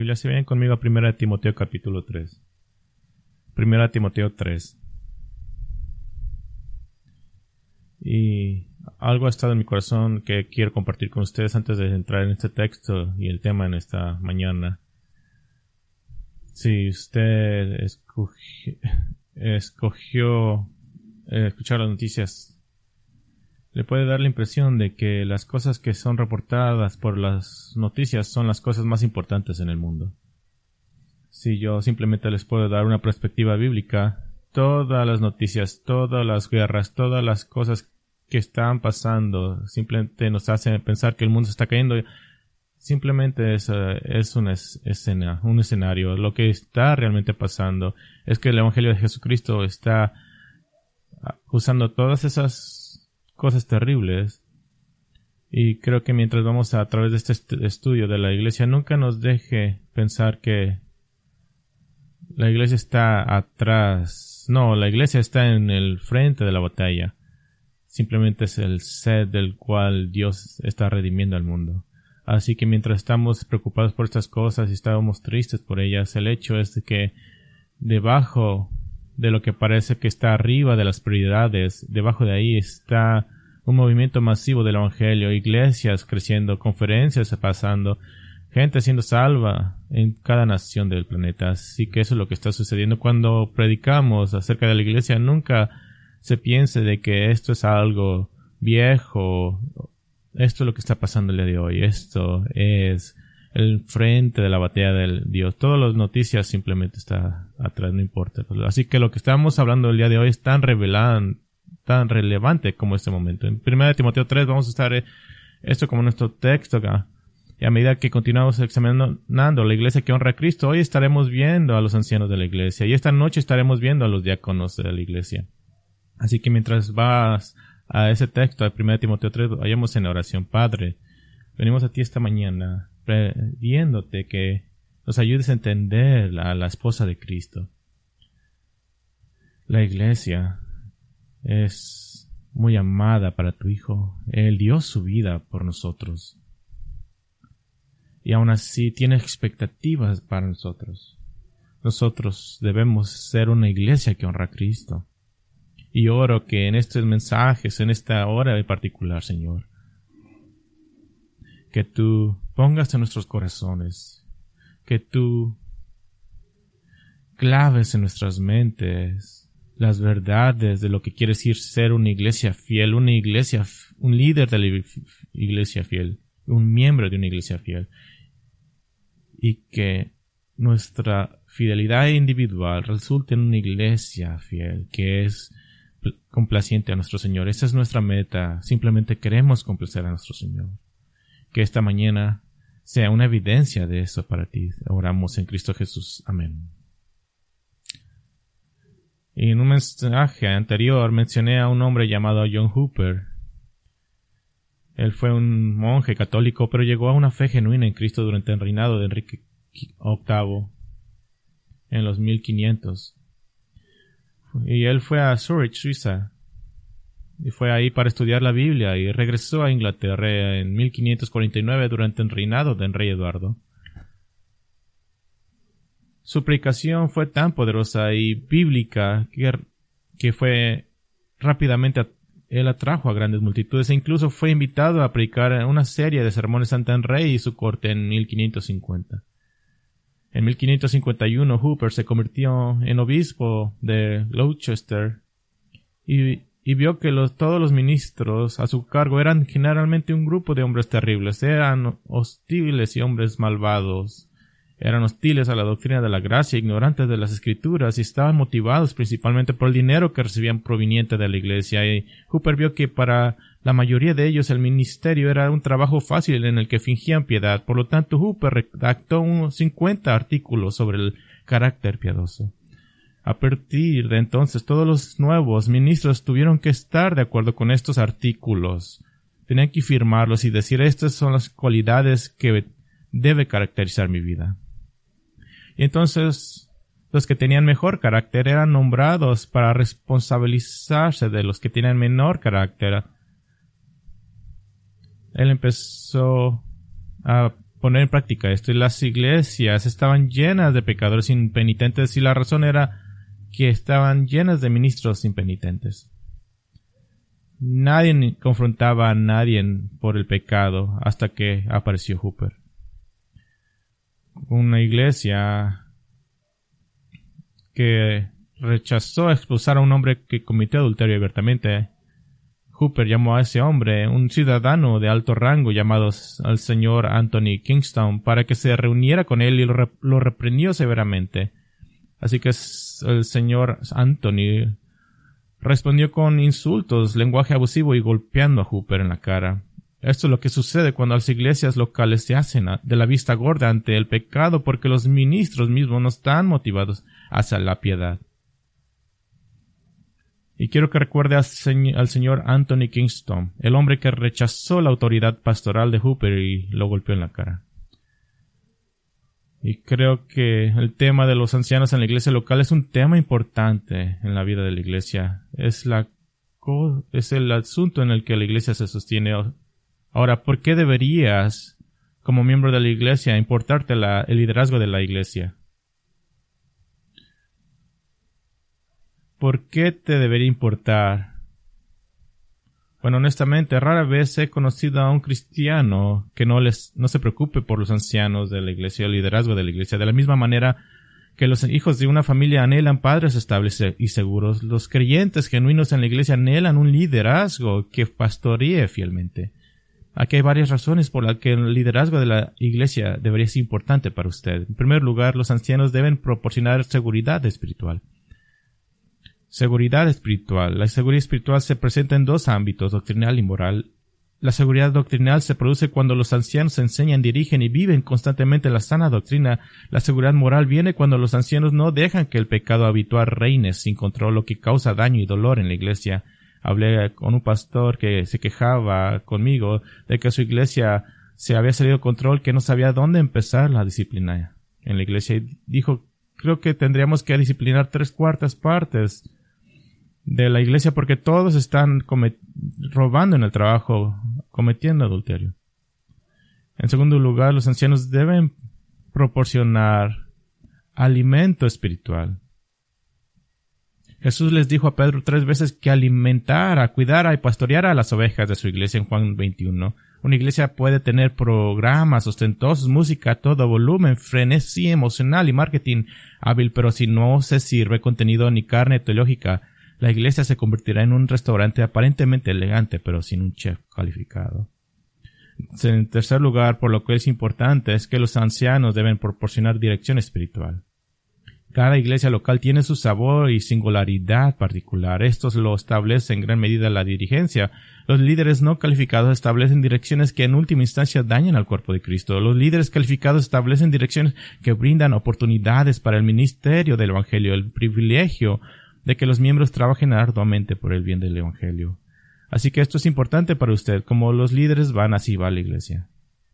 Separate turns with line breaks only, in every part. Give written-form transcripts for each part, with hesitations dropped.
Biblia, si ven conmigo a 1 Timoteo capítulo 3. 1 Timoteo 3. Y algo ha estado en mi corazón que quiero compartir con ustedes antes de entrar en este texto y el tema en esta mañana. Si usted escogió escuchar las noticias, le puede dar la impresión de que las cosas que son reportadas por las noticias son las cosas más importantes en el mundo. Si yo simplemente les puedo dar una perspectiva bíblica, todas las noticias, todas las guerras, todas las cosas que están pasando simplemente nos hacen pensar que el mundo se está cayendo. Simplemente es un escenario. Lo que está realmente pasando es que el Evangelio de Jesucristo está usando todas esas cosas terribles, y creo que mientras vamos a través de este estudio de la iglesia, nunca nos deje pensar que la iglesia está atrás. No, la iglesia está en el frente de la batalla. Simplemente es el set del cual Dios está redimiendo al mundo. Así que mientras estamos preocupados por estas cosas y estamos tristes por ellas, el hecho es de que debajo de lo que parece que está arriba de las prioridades, debajo de ahí está un movimiento masivo del Evangelio, iglesias creciendo, conferencias pasando, gente siendo salva en cada nación del planeta. Así que eso es lo que está sucediendo. Cuando predicamos acerca de la iglesia, nunca se piense de que esto es algo viejo. Esto es lo que está pasando el día de hoy. Esto es el frente de la batalla del Dios. Todas las noticias simplemente está atrás, no importa. Así que lo que estamos hablando el día de hoy es tan relevante como este momento. En 1 Timoteo 3 vamos a estar esto como nuestro texto acá. Y a medida que continuamos examinando la iglesia que honra a Cristo, hoy estaremos viendo a los ancianos de la iglesia. Y esta noche estaremos viendo a los diáconos de la iglesia. Así que mientras vas a ese texto de 1 Timoteo 3, vayamos en oración. Padre, venimos a ti esta mañana pidiéndote que nos ayudes a entender a la esposa de Cristo. La iglesia es muy amada para tu Hijo. Él dio su vida por nosotros. Y aún así tiene expectativas para nosotros. Nosotros debemos ser una iglesia que honra a Cristo. Y oro que en estos mensajes, en esta hora en particular, Señor, que tú pongas en nuestros corazones, que tú claves en nuestras mentes las verdades de lo que quiere decir ser una iglesia fiel, un líder de la iglesia fiel, un miembro de una iglesia fiel, y que nuestra fidelidad individual resulte en una iglesia fiel que es complaciente a nuestro Señor. Esa es nuestra meta. Simplemente queremos complacer a nuestro Señor. Que esta mañana sea una evidencia de eso para ti. Oramos en Cristo Jesús. Amén. Y en un mensaje anterior mencioné a un hombre llamado John Hooper. Él fue un monje católico, pero llegó a una fe genuina en Cristo durante el reinado de Enrique VIII en los 1500. Y él fue a Zurich, Suiza, y fue ahí para estudiar la Biblia, y regresó a Inglaterra en 1549 durante el reinado del rey Eduardo. Su predicación fue tan poderosa y bíblica que fue rápidamente él atrajo a grandes multitudes, e incluso fue invitado a predicar una serie de sermones ante el rey y su corte en 1550. En 1551, Hooper se convirtió en obispo de Gloucester y vio que todos los ministros a su cargo eran generalmente un grupo de hombres terribles, eran hostiles y hombres malvados, eran hostiles a la doctrina de la gracia, ignorantes de las escrituras, y estaban motivados principalmente por el dinero que recibían proveniente de la iglesia. Y Hooper vio que para la mayoría de ellos el ministerio era un trabajo fácil en el que fingían piedad. Por lo tanto, Hooper redactó unos 50 artículos sobre el carácter piadoso. A partir de entonces, todos los nuevos ministros tuvieron que estar de acuerdo con estos artículos. Tenían que firmarlos y decir: estas son las cualidades que debe caracterizar mi vida. Y entonces los que tenían mejor carácter eran nombrados para responsabilizarse de los que tenían menor carácter. Él empezó a poner en práctica esto, y las iglesias estaban llenas de pecadores impenitentes, y la razón era que estaban llenas de ministros impenitentes. Nadie confrontaba a nadie por el pecado hasta que apareció Hooper. Una iglesia que rechazó expulsar a un hombre que cometió adulterio abiertamente. Hooper llamó a ese hombre, un ciudadano de alto rango llamado al señor Anthony Kingston, para que se reuniera con él y lo reprendió severamente. Así que el señor Anthony respondió con insultos, lenguaje abusivo y golpeando a Hooper en la cara. Esto es lo que sucede cuando las iglesias locales se hacen de la vista gorda ante el pecado, porque los ministros mismos no están motivados hacia la piedad. Y quiero que recuerde al señor Anthony Kingston, el hombre que rechazó la autoridad pastoral de Hooper y lo golpeó en la cara. Y creo que el tema de los ancianos en la iglesia local es un tema importante en la vida de la iglesia. Es el asunto en el que la iglesia se sostiene. Ahora, ¿por qué deberías, como miembro de la iglesia, importarte el liderazgo de la iglesia? ¿Por qué te debería importar? Bueno, honestamente, rara vez he conocido a un cristiano que no se preocupe por los ancianos de la iglesia, el liderazgo de la iglesia. De la misma manera que los hijos de una familia anhelan padres estables y seguros, los creyentes genuinos en la iglesia anhelan un liderazgo que pastoree fielmente. Aquí hay varias razones por las que el liderazgo de la iglesia debería ser importante para usted. En primer lugar, los ancianos deben proporcionar seguridad espiritual. Seguridad espiritual. La seguridad espiritual se presenta en dos ámbitos, doctrinal y moral. La seguridad doctrinal se produce cuando los ancianos enseñan, dirigen y viven constantemente la sana doctrina. La seguridad moral viene cuando los ancianos no dejan que el pecado habitual reine sin control, lo que causa daño y dolor en la iglesia. Hablé con un pastor que se quejaba conmigo de que su iglesia se había salido de control, que no sabía dónde empezar la disciplina en la iglesia. Y dijo, creo que tendríamos que disciplinar 3/4 partes de la iglesia porque todos están robando en el trabajo, cometiendo adulterio. En segundo lugar, los ancianos deben proporcionar alimento espiritual. Jesús les dijo a Pedro 3 veces que alimentara, cuidara y pastoreara a las ovejas de su iglesia en Juan 21. Una iglesia puede tener programas ostentosos, música a todo volumen, frenesí emocional y marketing hábil, pero si no se sirve contenido ni carne teológica, la iglesia se convertirá en un restaurante aparentemente elegante, pero sin un chef calificado. En tercer lugar, por lo que es importante, es que los ancianos deben proporcionar dirección espiritual. Cada iglesia local tiene su sabor y singularidad particular. Estos lo establece en gran medida la dirigencia. Los líderes no calificados establecen direcciones que en última instancia dañan al cuerpo de Cristo. Los líderes calificados establecen direcciones que brindan oportunidades para el ministerio del Evangelio, el privilegio de que los miembros trabajen arduamente por el bien del Evangelio. Así que esto es importante para usted. Como los líderes van, así va la iglesia.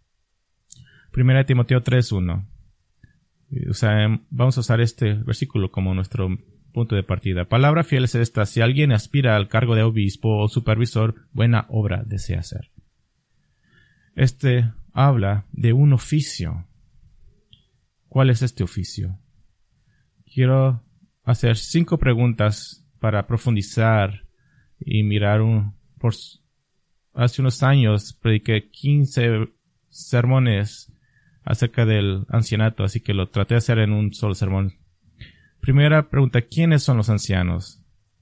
1 Timoteo 3:1. Vamos a usar este versículo como nuestro punto de partida. Palabra fiel es esta: si alguien aspira al cargo de obispo o supervisor, buena obra desea hacer. Este habla de un oficio. ¿Cuál es este oficio? Quiero hacer 5 preguntas para profundizar y mirar hace unos años prediqué 15 sermones acerca del ancianato, así que lo traté de hacer en un solo sermón. Primera pregunta, ¿quiénes son los ancianos?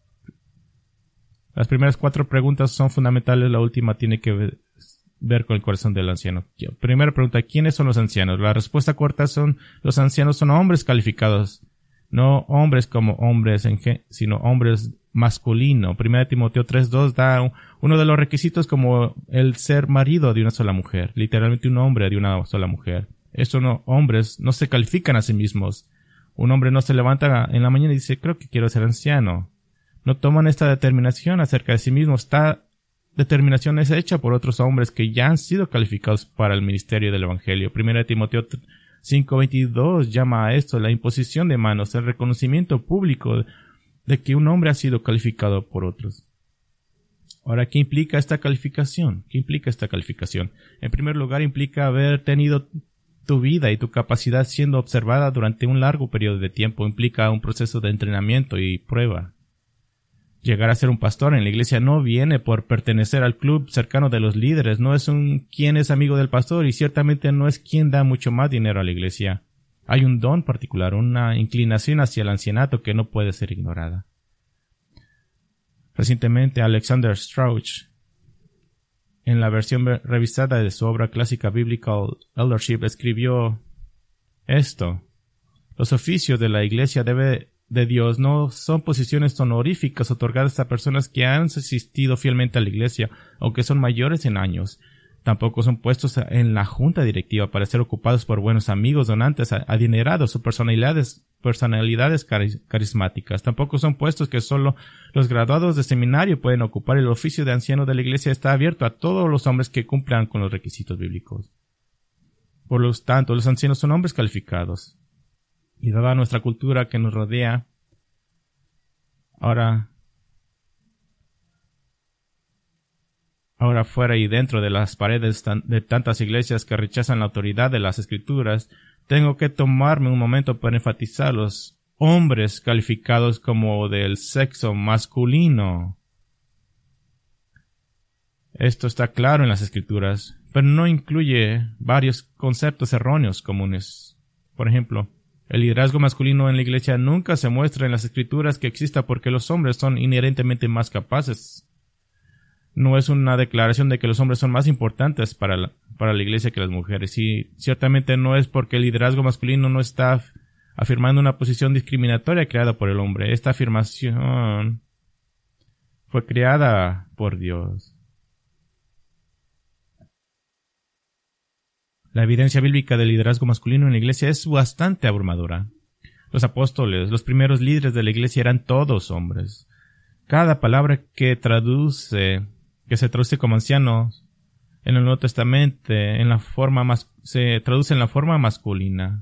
Las primeras 4 preguntas son fundamentales, la última tiene que ver con el corazón del anciano. Primera pregunta, ¿quiénes son los ancianos? La respuesta corta los ancianos son hombres calificados. No hombres como hombres, sino hombres masculino. 1 Timoteo 3:2 da uno de los requisitos como el ser marido de una sola mujer. Literalmente un hombre de una sola mujer. Hombres no se califican a sí mismos. Un hombre no se levanta en la mañana y dice, creo que quiero ser anciano. No toman esta determinación acerca de sí mismos. Esta determinación es hecha por otros hombres que ya han sido calificados para el ministerio del Evangelio. 1 Timoteo 5:22 llama a esto la imposición de manos, el reconocimiento público de que un hombre ha sido calificado por otros. Ahora, ¿qué implica esta calificación? En primer lugar, implica haber tenido Tu vida y tu capacidad siendo observada durante un largo periodo de tiempo implica un proceso de entrenamiento y prueba. Llegar a ser un pastor en la iglesia no viene por pertenecer al club cercano de los líderes, no es quien es amigo del pastor y ciertamente no es quien da mucho más dinero a la iglesia. Hay un don particular, una inclinación hacia el ancianato que no puede ser ignorada. Recientemente Alexander Strauch, en la versión revisada de su obra clásica Biblical Eldership, escribió esto: los oficios de la iglesia de Dios no son posiciones honoríficas otorgadas a personas que han asistido fielmente a la iglesia o que son mayores en años. Tampoco son puestos en la junta directiva para ser ocupados por buenos amigos, donantes, adinerados o personalidades carismáticas. Tampoco son puestos que solo los graduados de seminario pueden ocupar. El oficio de anciano de la iglesia está abierto a todos los hombres que cumplan con los requisitos bíblicos. Por lo tanto, los ancianos son hombres calificados. Y dada nuestra cultura que nos rodea, ahora fuera y dentro de las paredes de tantas iglesias que rechazan la autoridad de las Escrituras, tengo que tomarme un momento para enfatizar los hombres calificados como del sexo masculino. Esto está claro en las Escrituras, pero no incluye varios conceptos erróneos comunes. Por ejemplo, el liderazgo masculino en la iglesia nunca se muestra en las Escrituras que exista porque los hombres son inherentemente más capaces. No es una declaración de que los hombres son más importantes para la iglesia que las mujeres. Y ciertamente no es porque el liderazgo masculino no está afirmando una posición discriminatoria creada por el hombre. Esta afirmación fue creada por Dios. La evidencia bíblica del liderazgo masculino en la iglesia es bastante abrumadora. Los apóstoles, los primeros líderes de la iglesia, eran todos hombres. Cada palabra que se traduce como ancianos en el Nuevo Testamento se traduce en la forma masculina.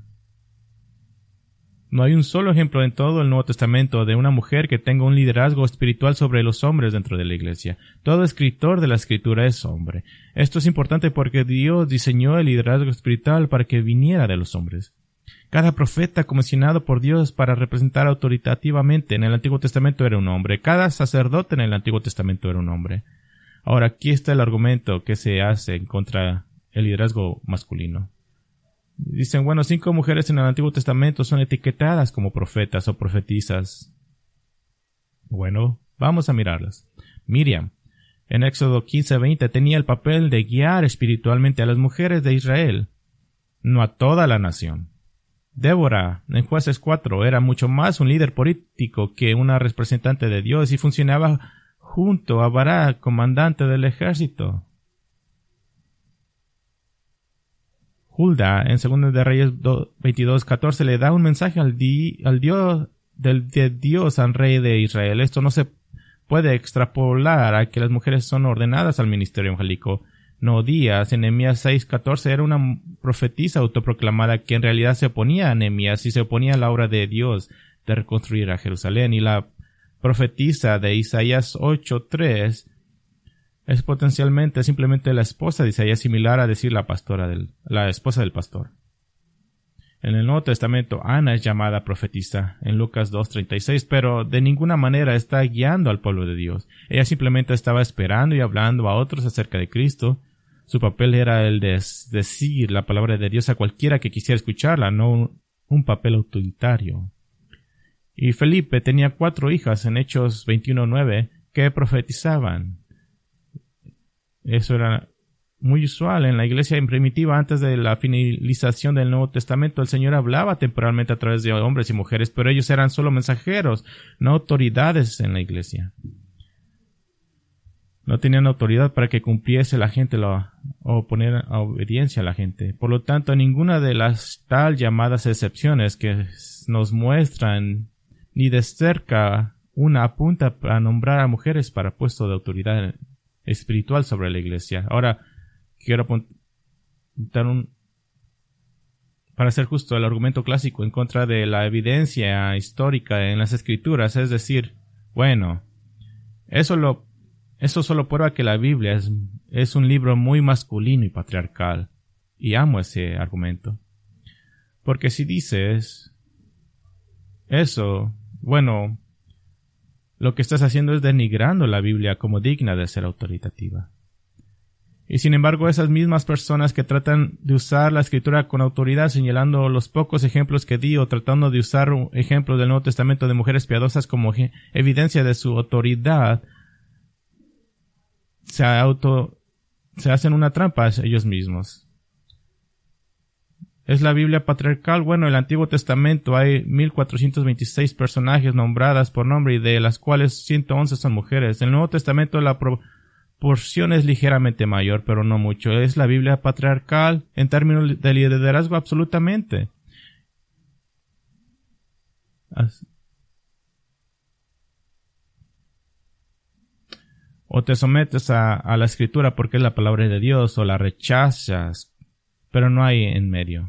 No hay un solo ejemplo en todo el Nuevo Testamento de una mujer que tenga un liderazgo espiritual sobre los hombres dentro de la iglesia. Todo escritor de la Escritura es hombre. Esto es importante porque Dios diseñó el liderazgo espiritual para que viniera de los hombres. Cada profeta comisionado por Dios para representar autoritativamente en el Antiguo Testamento era un hombre. Cada sacerdote en el Antiguo Testamento era un hombre. Ahora, aquí está el argumento que se hace contra el liderazgo masculino. Dicen, 5 mujeres en el Antiguo Testamento son etiquetadas como profetas o profetisas. Bueno, vamos a mirarlas. Miriam, en Éxodo 15:20, tenía el papel de guiar espiritualmente a las mujeres de Israel, no a toda la nación. Débora, en Jueces 4, era mucho más un líder político que una representante de Dios y funcionaba junto a Barak, comandante del ejército. Hulda, en 2 de Reyes 22:14, le da un mensaje al Dios al rey de Israel. Esto no se puede extrapolar a que las mujeres son ordenadas al ministerio evangélico. Nodías, en Nehemías 6:14, era una profetisa autoproclamada que en realidad se oponía a Nehemías y se oponía a la obra de Dios de reconstruir a Jerusalén. Y la profetisa de Isaías 8:3 es potencialmente simplemente la esposa de Isaías, similar a decir la esposa del pastor. En el Nuevo Testamento, Ana es llamada profetisa en Lucas 2:36, pero de ninguna manera está guiando al pueblo de Dios. Ella simplemente estaba esperando y hablando a otros acerca de Cristo. Su papel era el de decir la palabra de Dios a cualquiera que quisiera escucharla, no un papel autoritario. Y Felipe tenía 4 hijas en Hechos 21:9 que profetizaban. Eso era muy usual en la iglesia primitiva. Antes de la finalización del Nuevo Testamento, el Señor hablaba temporalmente a través de hombres y mujeres, pero ellos eran solo mensajeros, no autoridades en la iglesia. No tenían autoridad para que cumpliese la gente o poner a obediencia a la gente. Por lo tanto, ninguna de las tal llamadas excepciones que nos muestran ni de cerca una apunta a nombrar a mujeres para puesto de autoridad espiritual sobre la iglesia. Ahora, quiero apuntar para ser justo, el argumento clásico en contra de la evidencia histórica en las Escrituras, es decir, eso solo prueba que la Biblia es un libro muy masculino y patriarcal, y amo ese argumento. Porque si dices eso, bueno, lo que estás haciendo es denigrando la Biblia como digna de ser autoritativa. Y sin embargo, esas mismas personas que tratan de usar la Escritura con autoridad, señalando los pocos ejemplos que di o tratando de usar ejemplos del Nuevo Testamento de mujeres piadosas como evidencia de su autoridad, se hacen una trampa a ellos mismos. ¿Es la Biblia patriarcal? Bueno, en el Antiguo Testamento hay 1426 personajes nombradas por nombre y de las cuales 111 son mujeres. En el Nuevo Testamento la proporción es ligeramente mayor, pero no mucho. ¿Es la Biblia patriarcal en términos de liderazgo? Absolutamente. O te sometes a la Escritura porque es la palabra de Dios, o la rechazas, pero no hay en medio.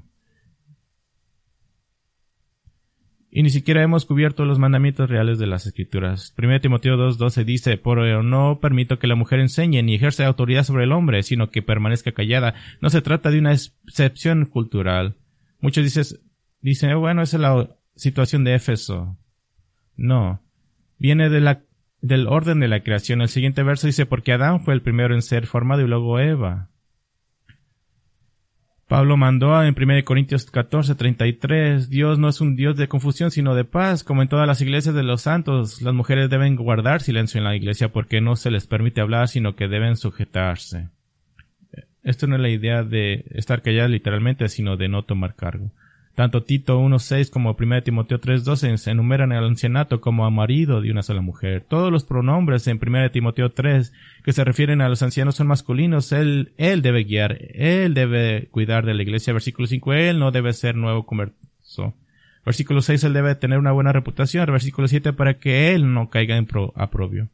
Y ni siquiera hemos cubierto los mandamientos reales de las Escrituras. 1 Timoteo 2:12 dice, pero no permito que la mujer enseñe ni ejerza autoridad sobre el hombre, sino que permanezca callada. No se trata de una excepción cultural. Muchos dicen, bueno, esa es la situación de Éfeso. No. Viene del orden de la creación. El siguiente verso dice, porque Adán fue el primero en ser formado y luego Eva. Pablo mandó en 1 Corintios 14:33, Dios no es un Dios de confusión, sino de paz. Como en todas las iglesias de los santos, las mujeres deben guardar silencio en la iglesia porque no se les permite hablar, sino que deben sujetarse. Esto no es la idea de estar calladas literalmente, sino de no tomar cargo. Tanto Tito 1:6 como 1 Timoteo 3:12 se enumeran al ancianato como a marido de una sola mujer. Todos los pronombres en 1 Timoteo 3 que se refieren a los ancianos son masculinos. Él debe guiar, él debe cuidar de la iglesia. Versículo 5, él no debe ser nuevo converso. Versículo 6, él debe tener una buena reputación. Versículo 7, para que él no caiga en aprobio.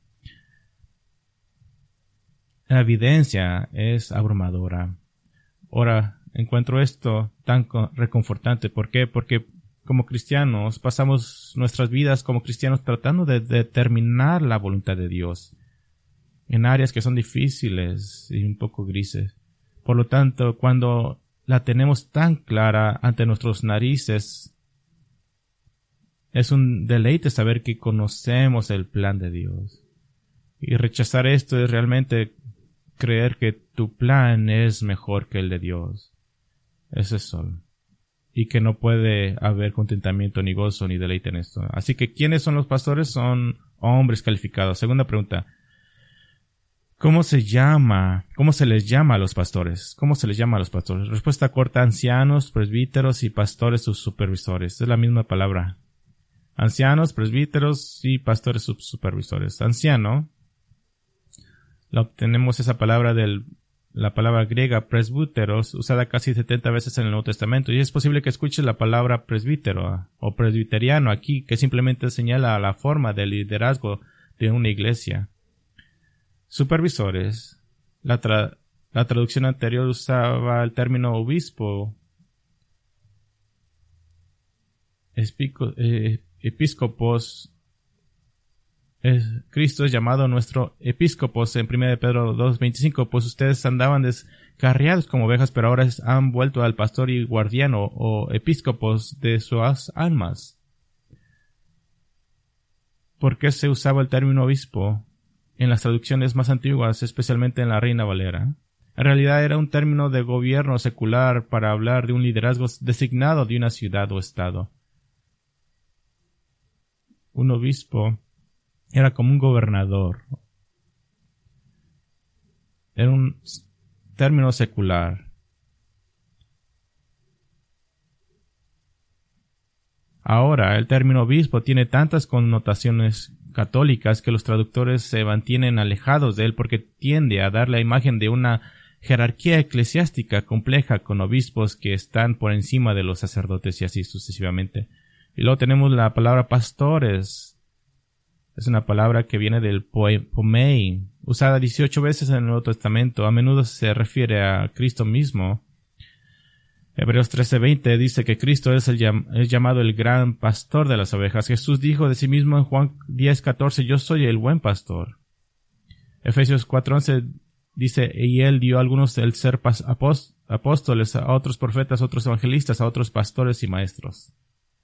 La evidencia es abrumadora. Ahora, encuentro esto tan reconfortante. ¿Por qué? Porque como cristianos pasamos nuestras vidas como cristianos tratando de determinar la voluntad de Dios en áreas que son difíciles y un poco grises. Por lo tanto, cuando la tenemos tan clara ante nuestras narices, es un deleite saber que conocemos el plan de Dios. Y rechazar esto es realmente creer que tu plan es mejor que el de Dios. Ese es solo. Y que no puede haber contentamiento, ni gozo, ni deleite en esto. Así que, ¿quiénes son los pastores? Son hombres calificados. Segunda pregunta. ¿Cómo se les llama a los pastores? ¿Cómo se les llama a los pastores? Respuesta corta, ancianos, presbíteros y pastores subsupervisores. Es la misma palabra. Ancianos, presbíteros y pastores subsupervisores. Anciano, la obtenemos esa palabra la palabra griega presbúteros, usada casi 70 veces en el Nuevo Testamento, y es posible que escuches la palabra presbítero o presbiteriano aquí, que simplemente señala la forma de liderazgo de una iglesia. Supervisores. La traducción anterior usaba el término obispo, episcopos. Cristo es llamado nuestro episcopos en 1 Pedro 2:25, pues ustedes andaban descarriados como ovejas, pero ahora han vuelto al pastor y guardiano o episcopos de sus almas. ¿Por qué se usaba el término obispo en las traducciones más antiguas, especialmente en la Reina Valera? En realidad era un término de gobierno secular para hablar de un liderazgo designado de una ciudad o estado. Un obispo era como un gobernador. Era un término secular. Ahora, el término obispo tiene tantas connotaciones católicas que los traductores se mantienen alejados de él porque tiende a dar la imagen de una jerarquía eclesiástica compleja con obispos que están por encima de los sacerdotes y así sucesivamente. Y luego tenemos la palabra pastores. Es una palabra que viene del pomei, usada 18 veces en el Nuevo Testamento. A menudo se refiere a Cristo mismo. Hebreos 13:20 dice que Cristo es llamado el gran pastor de las ovejas. Jesús dijo de sí mismo en Juan 10:14, yo soy el buen pastor. Efesios 4:11 dice, y él dio a algunos el ser apóstoles, a otros profetas, a otros evangelistas, a otros pastores y maestros.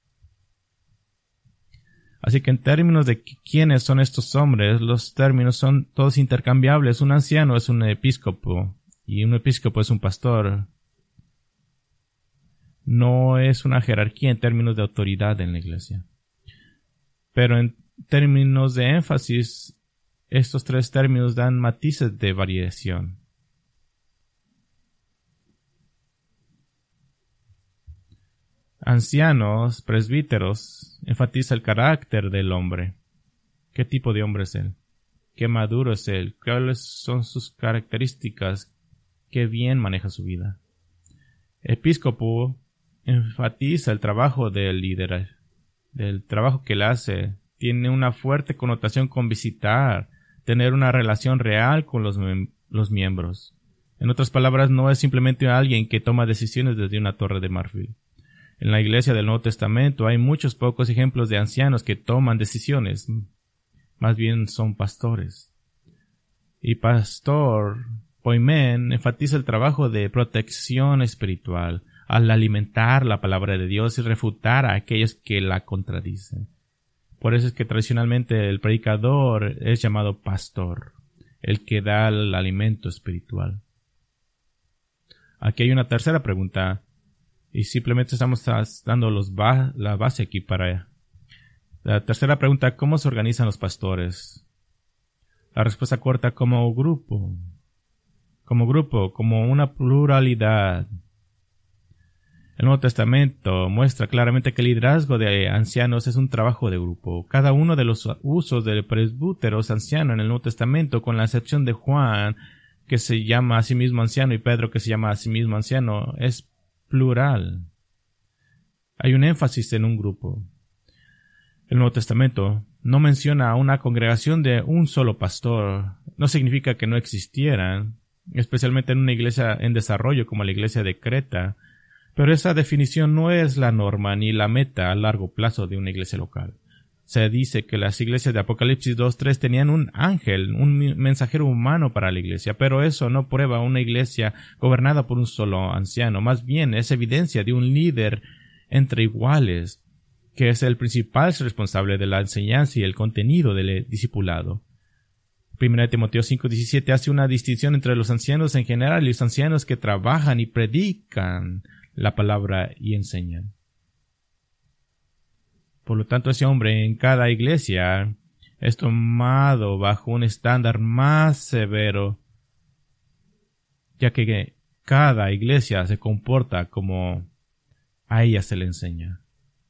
Así que en términos de quiénes son estos hombres, los términos son todos intercambiables. Un anciano es un episcopo y un episcopo es un pastor. No es una jerarquía en términos de autoridad en la iglesia. Pero en términos de énfasis, estos tres términos dan matices de variación. Ancianos, presbíteros, enfatiza el carácter del hombre. ¿Qué tipo de hombre es él? ¿Qué maduro es él? ¿Cuáles son sus características? ¿Qué bien maneja su vida? Episcopo enfatiza el trabajo del líder, del trabajo que él hace. Tiene una fuerte connotación con visitar, tener una relación real con los miembros. En otras palabras, no es simplemente alguien que toma decisiones desde una torre de marfil. En la iglesia del Nuevo Testamento hay muchos pocos ejemplos de ancianos que toman decisiones. Más bien son pastores. Y pastor, poimen, enfatiza el trabajo de protección espiritual al alimentar la palabra de Dios y refutar a aquellos que la contradicen. Por eso es que tradicionalmente el predicador es llamado pastor, el que da el alimento espiritual. Aquí hay una tercera pregunta. Y simplemente estamos dando la base aquí para... La tercera pregunta, ¿cómo se organizan los pastores? La respuesta corta, como grupo, como una pluralidad. El Nuevo Testamento muestra claramente que el liderazgo de ancianos es un trabajo de grupo. Cada uno de los usos de presbíteros anciano en el Nuevo Testamento, con la excepción de Juan, que se llama a sí mismo anciano, y Pedro, que se llama a sí mismo anciano, es plural. Hay un énfasis en un grupo. El Nuevo Testamento no menciona a una congregación de un solo pastor. No significa que no existieran, especialmente en una iglesia en desarrollo como la iglesia de Creta, pero esa definición no es la norma ni la meta a largo plazo de una iglesia local. Se dice que las iglesias de Apocalipsis 2:3 tenían un ángel, un mensajero humano para la iglesia, pero eso no prueba una iglesia gobernada por un solo anciano. Más bien es evidencia de un líder entre iguales, que es el principal responsable de la enseñanza y el contenido del discipulado. 1 Timoteo 5:17 hace una distinción entre los ancianos en general y los ancianos que trabajan y predican la palabra y enseñan. Por lo tanto, ese hombre en cada iglesia es tomado bajo un estándar más severo, ya que cada iglesia se comporta como a ella se le enseña.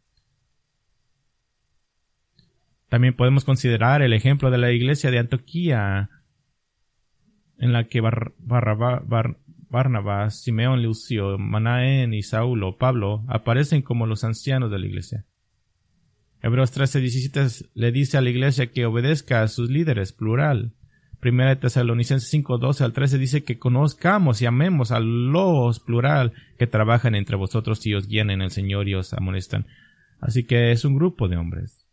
También podemos considerar el ejemplo de la iglesia de Antioquía, en la que Barnabas, Simeón, Lucio, Manaén y Saulo, Pablo, aparecen como los ancianos de la iglesia. Hebreos 13:17 le dice a la iglesia que obedezca a sus líderes, plural. 1 Tesalonicenses 5:12 al 13 dice que conozcamos y amemos a los, plural, que trabajan entre vosotros y os guían en el Señor y os amonestan. Así que es un grupo de hombres.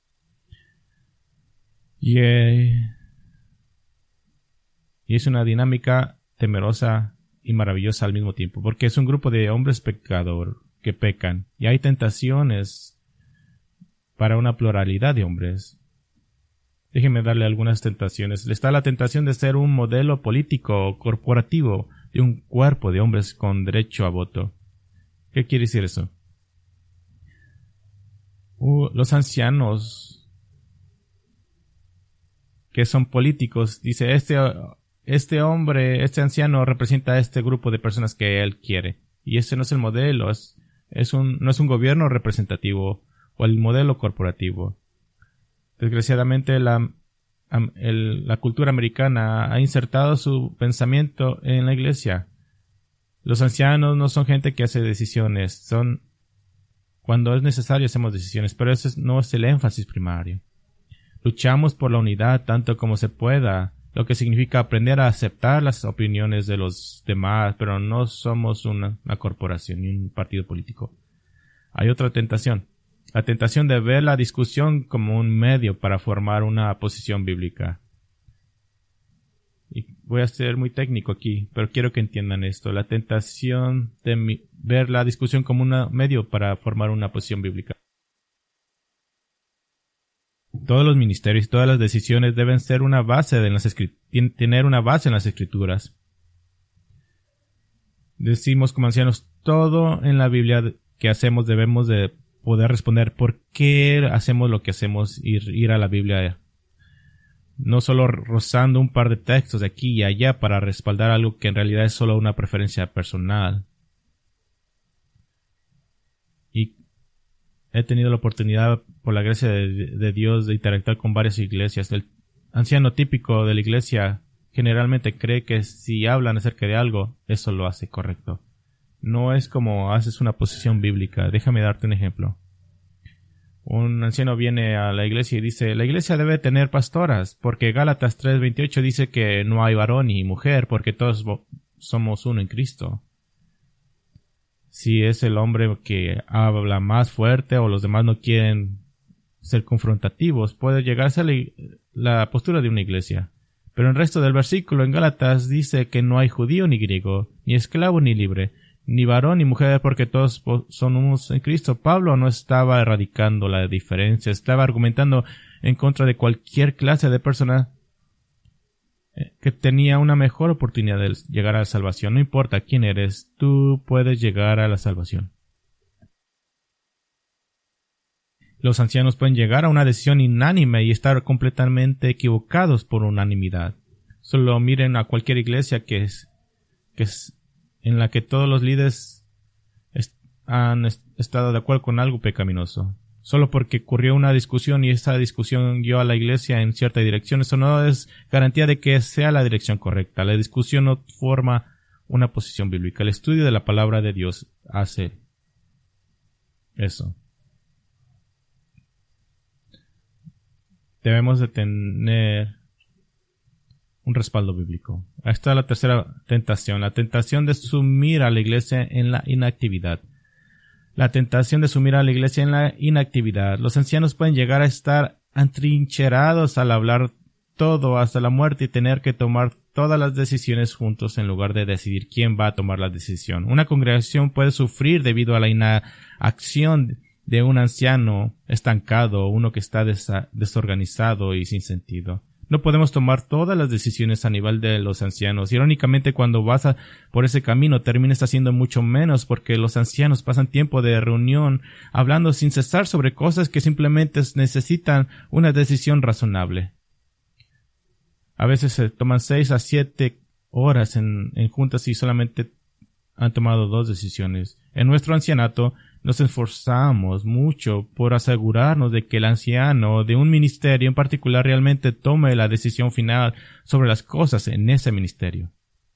Y es una dinámica temerosa y maravillosa al mismo tiempo, porque es un grupo de hombres pecadores que pecan, y hay tentaciones para una pluralidad de hombres. Déjenme darle algunas tentaciones. Está la tentación de ser un modelo político o corporativo de un cuerpo de hombres con derecho a voto. ¿Qué quiere decir eso? Los ancianos que son políticos, dice, este hombre, este anciano representa a este grupo de personas que él quiere. Y ese no es el modelo, no es un gobierno representativo o el modelo corporativo. Desgraciadamente, la cultura americana ha insertado su pensamiento en la iglesia. Los ancianos no son gente que hace decisiones, cuando es necesario hacemos decisiones, pero ese no es el énfasis primario. Luchamos por la unidad tanto como se pueda, lo que significa aprender a aceptar las opiniones de los demás, pero no somos una corporación ni un partido político. Hay otra tentación. La tentación de ver la discusión como un medio para formar una posición bíblica. y voy a ser muy técnico aquí, pero quiero que entiendan esto, la tentación de ver la discusión como un medio para formar una posición bíblica. Todos los ministerios y todas las decisiones deben ser una base tener una base en las Escrituras. Decimos como ancianos, todo en la Biblia que hacemos debemos de poder responder por qué hacemos lo que hacemos, ir a la Biblia. No solo rozando un par de textos de aquí y allá para respaldar algo que en realidad es solo una preferencia personal. Y he tenido la oportunidad, por la gracia de Dios, de interactuar con varias iglesias. El anciano típico de la iglesia generalmente cree que si hablan acerca de algo, eso lo hace correcto. No es como haces una posición bíblica. Déjame darte un ejemplo. Un anciano viene a la iglesia y dice, la iglesia debe tener pastoras, porque Gálatas 3:28 dice que no hay varón ni mujer, porque todos somos uno en Cristo. Si es el hombre que habla más fuerte o los demás no quieren ser confrontativos, puede llegarse a la postura de una iglesia. Pero el resto del versículo en Gálatas dice que no hay judío ni griego, ni esclavo ni libre, ni varón ni mujer, porque todos son unos en Cristo. Pablo no estaba erradicando la diferencia, estaba argumentando en contra de cualquier clase de persona que tenía una mejor oportunidad de llegar a la salvación. No importa quién eres, tú puedes llegar a la salvación. Los ancianos pueden llegar a una decisión unánime y estar completamente equivocados por unanimidad. Solo miren a cualquier iglesia que es en la que todos los líderes han estado de acuerdo con algo pecaminoso. Solo porque ocurrió una discusión y esa discusión guió a la iglesia en cierta dirección, eso no es garantía de que sea la dirección correcta. La discusión no forma una posición bíblica. El estudio de la palabra de Dios hace eso. Debemos de tener un respaldo bíblico. Esta es la tercera tentación, la tentación de sumir a la iglesia en la inactividad. La tentación de sumir a la iglesia en la inactividad. Los ancianos pueden llegar a estar atrincherados al hablar todo hasta la muerte y tener que tomar todas las decisiones juntos en lugar de decidir quién va a tomar la decisión. Una congregación puede sufrir debido a la inacción de un anciano estancado, uno que está desorganizado y sin sentido. No podemos tomar todas las decisiones a nivel de los ancianos. Irónicamente, cuando vas por ese camino, terminas haciendo mucho menos porque los ancianos pasan tiempo de reunión hablando sin cesar sobre cosas que simplemente necesitan una decisión razonable. A veces se toman 6 a 7 horas en juntas y solamente han tomado 2 decisiones. En nuestro ancianato nos esforzamos mucho por asegurarnos de que el anciano de un ministerio en particular realmente tome la decisión final sobre las cosas en ese ministerio.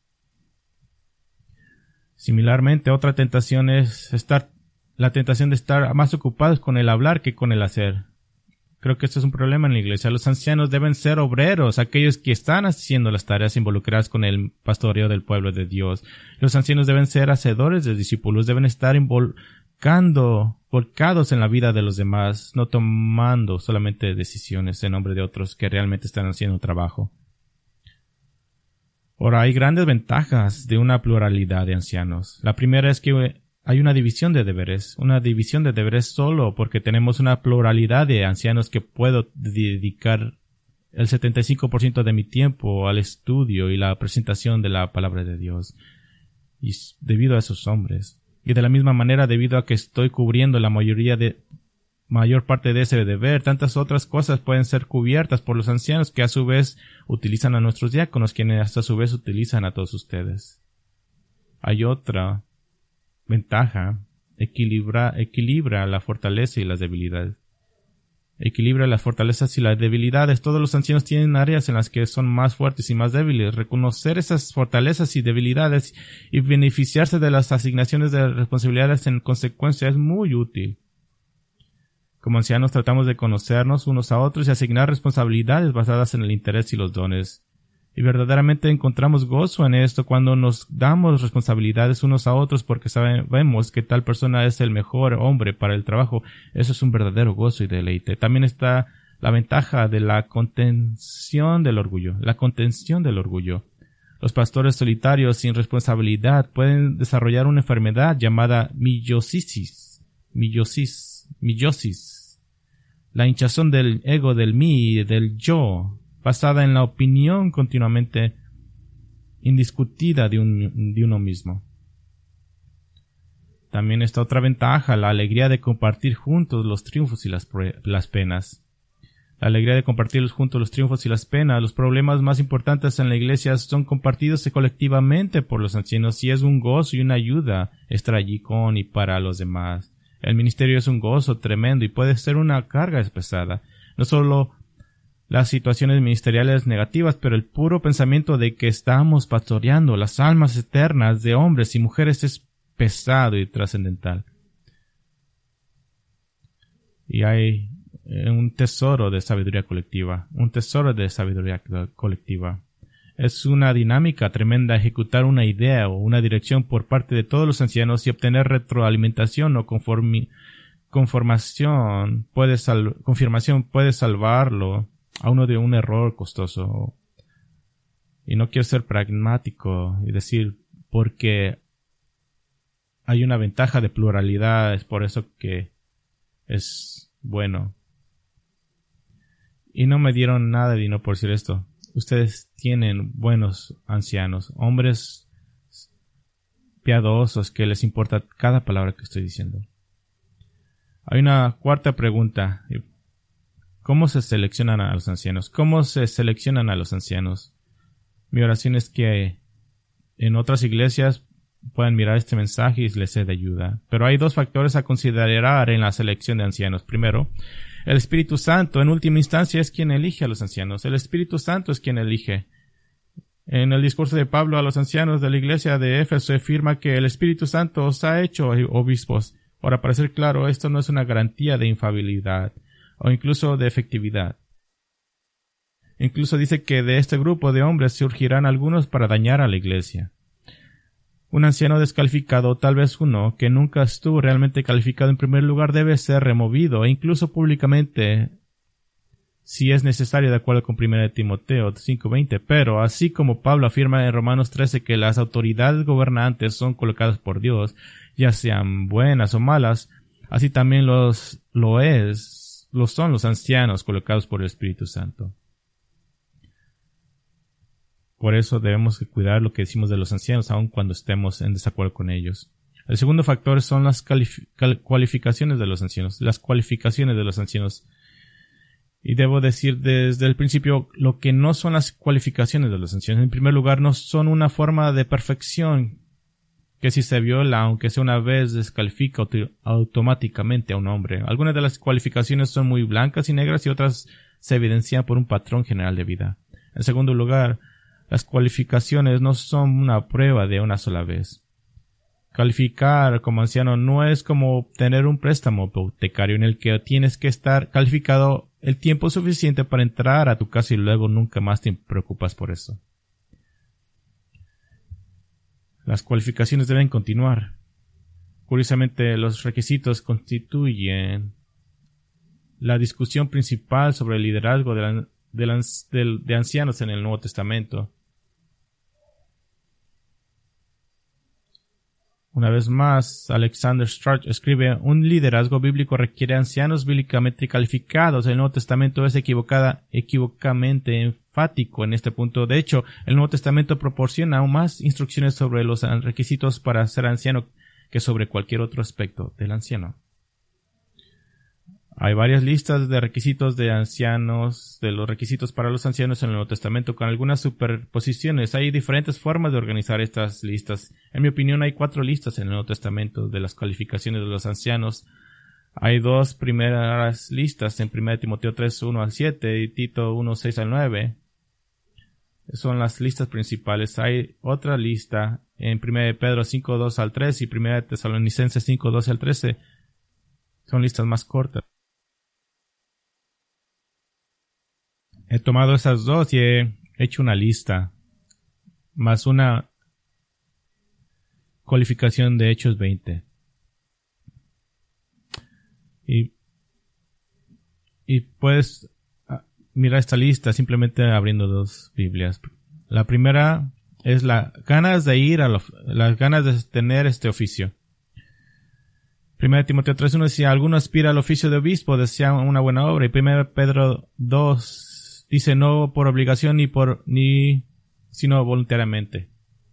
Similarmente, otra tentación es la tentación de estar más ocupados con el hablar que con el hacer. Creo que esto es un problema en la iglesia. Los ancianos deben ser obreros, aquellos que están haciendo las tareas involucradas con el pastoreo del pueblo de Dios. Los ancianos deben ser hacedores de discípulos, deben estar volcados en la vida de los demás, no tomando solamente decisiones en nombre de otros que realmente están haciendo trabajo. Ahora, hay grandes ventajas de una pluralidad de ancianos. La primera es que hay una división de deberes solo porque tenemos una pluralidad de ancianos que puedo dedicar el 75% de mi tiempo al estudio y la presentación de la palabra de Dios. Y debido a esos hombres. Y de la misma manera, debido a que estoy cubriendo la mayor parte de ese deber, tantas otras cosas pueden ser cubiertas por los ancianos que a su vez utilizan a nuestros diáconos, quienes a su vez utilizan a todos ustedes. Hay otra ventaja, equilibra la fortaleza y las debilidades. Equilibra las fortalezas y las debilidades. Todos los ancianos tienen áreas en las que son más fuertes y más débiles. Reconocer esas fortalezas y debilidades y beneficiarse de las asignaciones de responsabilidades en consecuencia es muy útil. Como ancianos tratamos de conocernos unos a otros y asignar responsabilidades basadas en el interés y los dones. Y verdaderamente encontramos gozo en esto cuando nos damos responsabilidades unos a otros porque sabemos que tal persona es el mejor hombre para el trabajo. Eso es un verdadero gozo y deleite. También está la ventaja de la contención del orgullo. La contención del orgullo. Los pastores solitarios sin responsabilidad pueden desarrollar una enfermedad llamada millosis. La hinchazón del ego, del mí, del yo, basada en la opinión continuamente indiscutida de uno mismo. También está otra ventaja, la alegría de compartir juntos los triunfos y las penas. La alegría de compartir juntos los triunfos y las penas. Los problemas más importantes en la iglesia son compartidos colectivamente por los ancianos y es un gozo y una ayuda estar allí con y para los demás. El ministerio es un gozo tremendo y puede ser una carga pesada. No solo las situaciones ministeriales negativas, pero el puro pensamiento de que estamos pastoreando las almas eternas de hombres y mujeres es pesado y trascendental. Y hay un tesoro de sabiduría colectiva. Es una dinámica tremenda ejecutar una idea o una dirección por parte de todos los ancianos y obtener retroalimentación o confirmación puede salvarlo a uno de un error costoso. Y no quiero ser pragmático y decir porque hay una ventaja de pluralidad, es por eso que es bueno. Y no me dieron nada de dinero por decir esto. Ustedes tienen buenos ancianos, hombres piadosos que les importa cada palabra que estoy diciendo. Hay una cuarta pregunta. ¿Cómo se seleccionan a los ancianos? ¿Cómo se seleccionan a los ancianos? Mi oración es que en otras iglesias puedan mirar este mensaje y les sea de ayuda. Pero hay dos factores a considerar en la selección de ancianos. Primero, el Espíritu Santo en última instancia es quien elige a los ancianos. El Espíritu Santo es quien elige. En el discurso de Pablo a los ancianos de la iglesia de Éfeso afirma que el Espíritu Santo os ha hecho obispos. Ahora, para ser claro, esto no es una garantía de infalibilidad o incluso de efectividad. Incluso dice que de este grupo de hombres surgirán algunos para dañar a la iglesia. Un anciano descalificado, tal vez uno que nunca estuvo realmente calificado en primer lugar, debe ser removido e incluso públicamente si es necesario de acuerdo con 1 Timoteo 5:20. Pero así como Pablo afirma en Romanos 13 que las autoridades gobernantes son colocadas por Dios, ya sean buenas o malas, así también lo son los ancianos colocados por el Espíritu Santo. Por eso debemos cuidar lo que decimos de los ancianos, aun cuando estemos en desacuerdo con ellos. El segundo factor son las cualificaciones de los ancianos. Las cualificaciones de los ancianos. Y debo decir desde el principio lo que no son las cualificaciones de los ancianos. En primer lugar, no son una forma de perfección que si se viola, aunque sea una vez, descalifica automáticamente a un hombre. Algunas de las cualificaciones son muy blancas y negras y otras se evidencian por un patrón general de vida. En segundo lugar, las cualificaciones no son una prueba de una sola vez. Calificar como anciano no es como obtener un préstamo hipotecario en el que tienes que estar calificado el tiempo suficiente para entrar a tu casa y luego nunca más te preocupas por eso. Las cualificaciones deben continuar. Curiosamente, los requisitos constituyen la discusión principal sobre el liderazgo de ancianos en el Nuevo Testamento. Una vez más, Alexander Strauch escribe: un liderazgo bíblico requiere ancianos bíblicamente calificados. El Nuevo Testamento es equivocadamente enfático en este punto. De hecho, el Nuevo Testamento proporciona aún más instrucciones sobre los requisitos para ser anciano que sobre cualquier otro aspecto del anciano. Hay varias listas de requisitos de ancianos, de los requisitos para los ancianos en el Nuevo Testamento, con algunas superposiciones. Hay diferentes formas de organizar estas listas. En mi opinión, hay 4 listas en el Nuevo Testamento de las calificaciones de los ancianos. Hay 2 primeras listas en 1 Timoteo 3, 1 al 7 y Tito 1, 6 al 9. Son las listas principales. Hay otra lista en 1 Pedro 5, 2 al 3 y 1 Tesalonicenses 5, 12 al 13. Son listas más cortas. He tomado esas 2 y he hecho una lista, más una cualificación de Hechos 20. Y puedes mirar esta lista simplemente abriendo dos Biblias. La primera es las ganas de tener este oficio. 1 Timoteo 3:1 decía, alguno aspira al oficio de obispo, desea una buena obra. Y 1 Pedro 2 dice, no por obligación sino voluntariamente.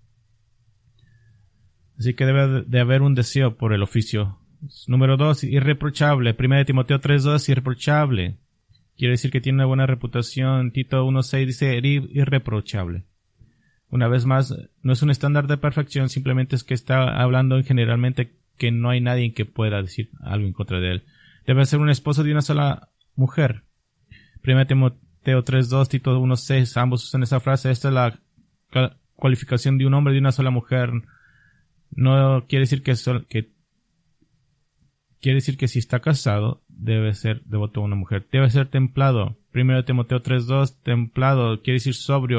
Así que debe de haber un deseo por el oficio. Número 2, irreprochable. 1 Timoteo 3:2, irreprochable. Quiere decir que tiene una buena reputación. Tito 1:6 dice irreprochable. Una vez más, no es un estándar de perfección, simplemente es que está hablando generalmente que no hay nadie que pueda decir algo en contra de él. Debe ser un esposo de una sola mujer. 1 Timoteo 3:2, Tito 1:6, ambos usan esa frase. Esta es la cualificación de un hombre de una sola mujer. No quiere decir quiere decir que si está casado, debe ser devoto a una mujer. Debe ser templado. 1 Timoteo 3:2, templado, quiere decir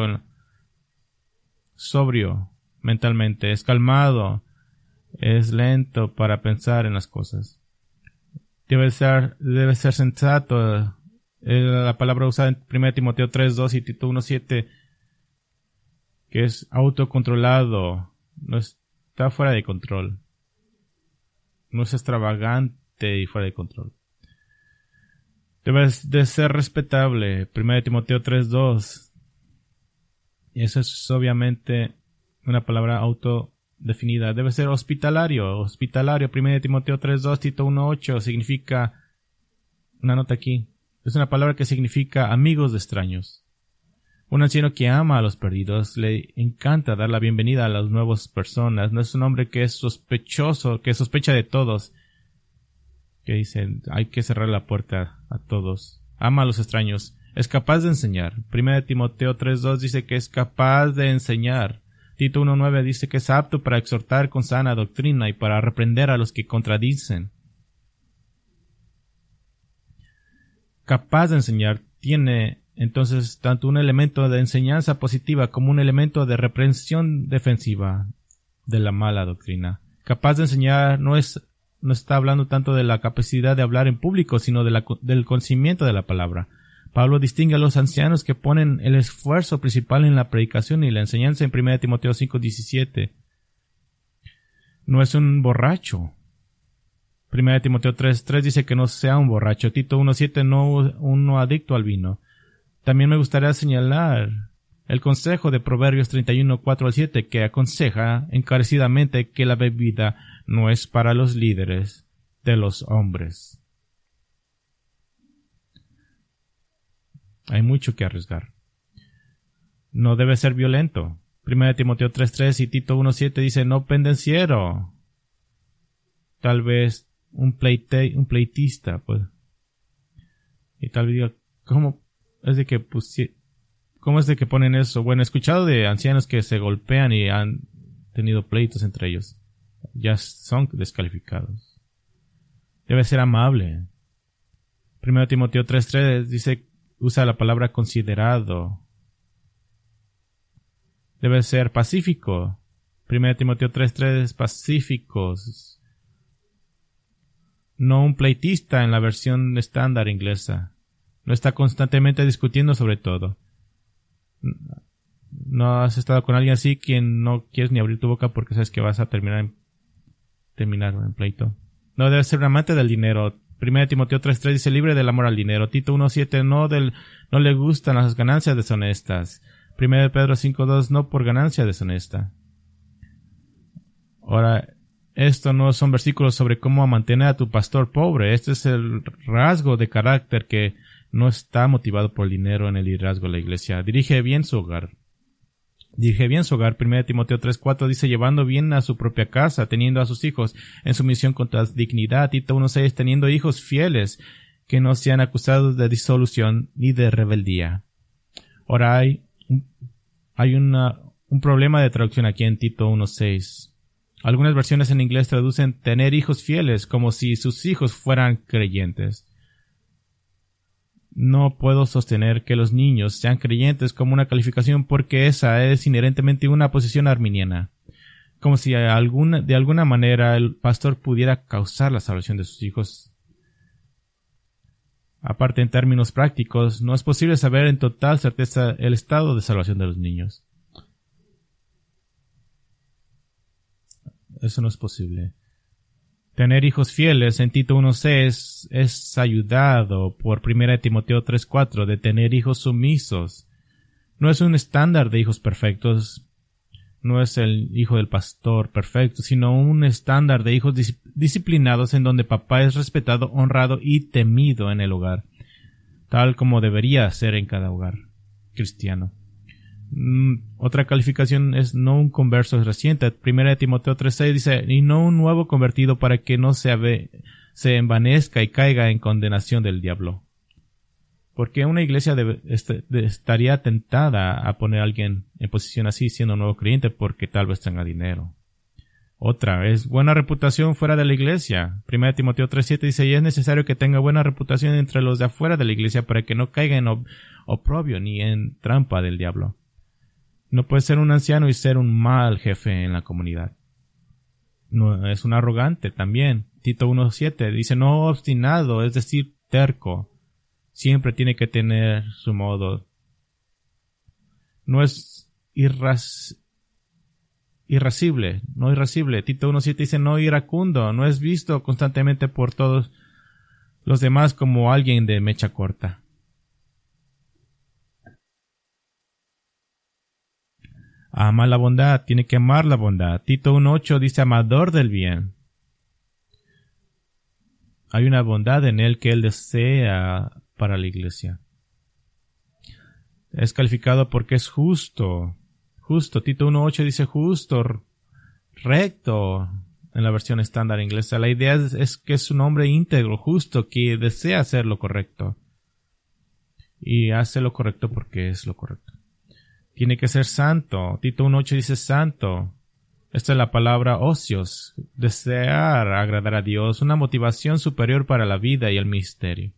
sobrio mentalmente. Es calmado. Es lento para pensar en las cosas. Debe ser sensato. La palabra usada en 1 Timoteo 3:2 y Tito 1:7, que es autocontrolado. No está fuera de control. No es extravagante y fuera de control. Debe de ser respetable. 1 Timoteo 3:2. Y eso es obviamente una palabra autodefinida. Debe ser hospitalario. 1 Timoteo 3:2, Tito 1:8 significa, una nota aquí, es una palabra que significa amigos de extraños. Un anciano que ama a los perdidos, le encanta dar la bienvenida a las nuevas personas. No es un hombre que es sospechoso, que sospecha de todos, que dice, hay que cerrar la puerta a todos. Ama a los extraños. Es capaz de enseñar. 1 Timoteo 3:2 dice que es capaz de enseñar. Tito 1:9 dice que es apto para exhortar con sana doctrina y para reprender a los que contradicen. Capaz de enseñar tiene entonces tanto un elemento de enseñanza positiva como un elemento de reprensión defensiva de la mala doctrina. Capaz de enseñar no está hablando tanto de la capacidad de hablar en público, sino del conocimiento de la palabra. Pablo distingue a los ancianos que ponen el esfuerzo principal en la predicación y la enseñanza en 1 Timoteo 5:17. No es un borracho. 1 Timoteo 3:3 dice que no sea un borracho. Tito 1:7 no adicto al vino. También me gustaría señalar el consejo de Proverbios 31:4-7 que aconseja encarecidamente que la bebida no es para los líderes de los hombres. Hay mucho que arriesgar. No debe ser violento. 1 Timoteo 3:3 y Tito 1:7 dice no pendenciero. Tal vez un pleitista, pues. Y tal vez diga, ¿cómo es de que ponen eso? Bueno, he escuchado de ancianos que se golpean y han tenido pleitos entre ellos. Ya son descalificados. Debe ser amable. 1 Timoteo 3:3 dice, usa la palabra considerado. Debe ser pacífico. 1 Timoteo 3:3 pacíficos. No un pleitista en la versión estándar inglesa. No está constantemente discutiendo sobre todo. No has estado con alguien así quien no quieres ni abrir tu boca porque sabes que vas a terminar en pleito. No debe ser un amante del dinero. 1 Timoteo 3:3 dice libre del amor al dinero. Tito 1:7 no le gustan las ganancias deshonestas. 1 Pedro 5:2 no por ganancia deshonesta. Ahora, esto no son versículos sobre cómo mantener a tu pastor pobre. Este es el rasgo de carácter que no está motivado por el dinero en el liderazgo de la iglesia. Dirige bien su hogar. 1 Timoteo 3:4 dice llevando bien a su propia casa, teniendo a sus hijos en sumisión con toda dignidad. Tito 1:6 teniendo hijos fieles que no sean acusados de disolución ni de rebeldía. Ahora hay un problema de traducción aquí en Tito 1:6. Algunas versiones en inglés traducen tener hijos fieles como si sus hijos fueran creyentes. No puedo sostener que los niños sean creyentes como una calificación porque esa es inherentemente una posición arminiana. Como si de alguna manera el pastor pudiera causar la salvación de sus hijos. Aparte, en términos prácticos, no es posible saber en total certeza el estado de salvación de los niños. Eso no es posible. Tener hijos fieles en Tito 1:6 es ayudado por 1 Timoteo 3:4 de tener hijos sumisos. No es un estándar de hijos perfectos, no es el hijo del pastor perfecto, sino un estándar de hijos disciplinados en donde papá es respetado, honrado y temido en el hogar, tal como debería ser en cada hogar cristiano. Otra calificación es no un converso reciente. 1 Timoteo 3:6 dice, y no un nuevo convertido para que no se envanezca y caiga en condenación del diablo. Porque una iglesia estaría tentada a poner a alguien en posición así siendo un nuevo creyente porque tal vez tenga dinero. Otra es buena reputación fuera de la iglesia. 1 Timoteo 3:7 dice, y es necesario que tenga buena reputación entre los de afuera de la iglesia para que no caiga en oprobio ni en trampa del diablo. No puede ser un anciano y ser un mal jefe en la comunidad. No, es un arrogante también. Tito 1:7 dice, no obstinado, es decir, terco. Siempre tiene que tener su modo. No es irascible. Tito 1:7 dice, no iracundo, no es visto constantemente por todos los demás como alguien de mecha corta. Ama la bondad, tiene que amar la bondad. Tito 1:8 dice amador del bien. Hay una bondad en él que él desea para la iglesia. Es calificado porque es justo. Tito 1:8 dice justo, recto, en la versión estándar inglesa. La idea es que es un hombre íntegro, justo, que desea hacer lo correcto. Y hace lo correcto porque es lo correcto. Tiene que ser santo. Tito 1:8 dice santo. Esta es la palabra ocios. Desear agradar a Dios. Una motivación superior para la vida y el ministerio.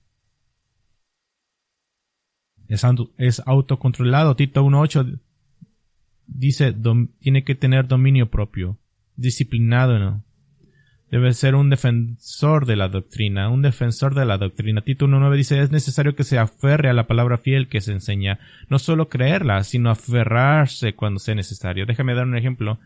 Es autocontrolado. Tito 1:8 dice tiene que tener dominio propio. Disciplinado, ¿no? Debe ser un defensor de la doctrina, Tito 1:9 dice, es necesario que se aferre a la palabra fiel que se enseña, no solo creerla, sino aferrarse cuando sea necesario. Déjame dar un ejemplo.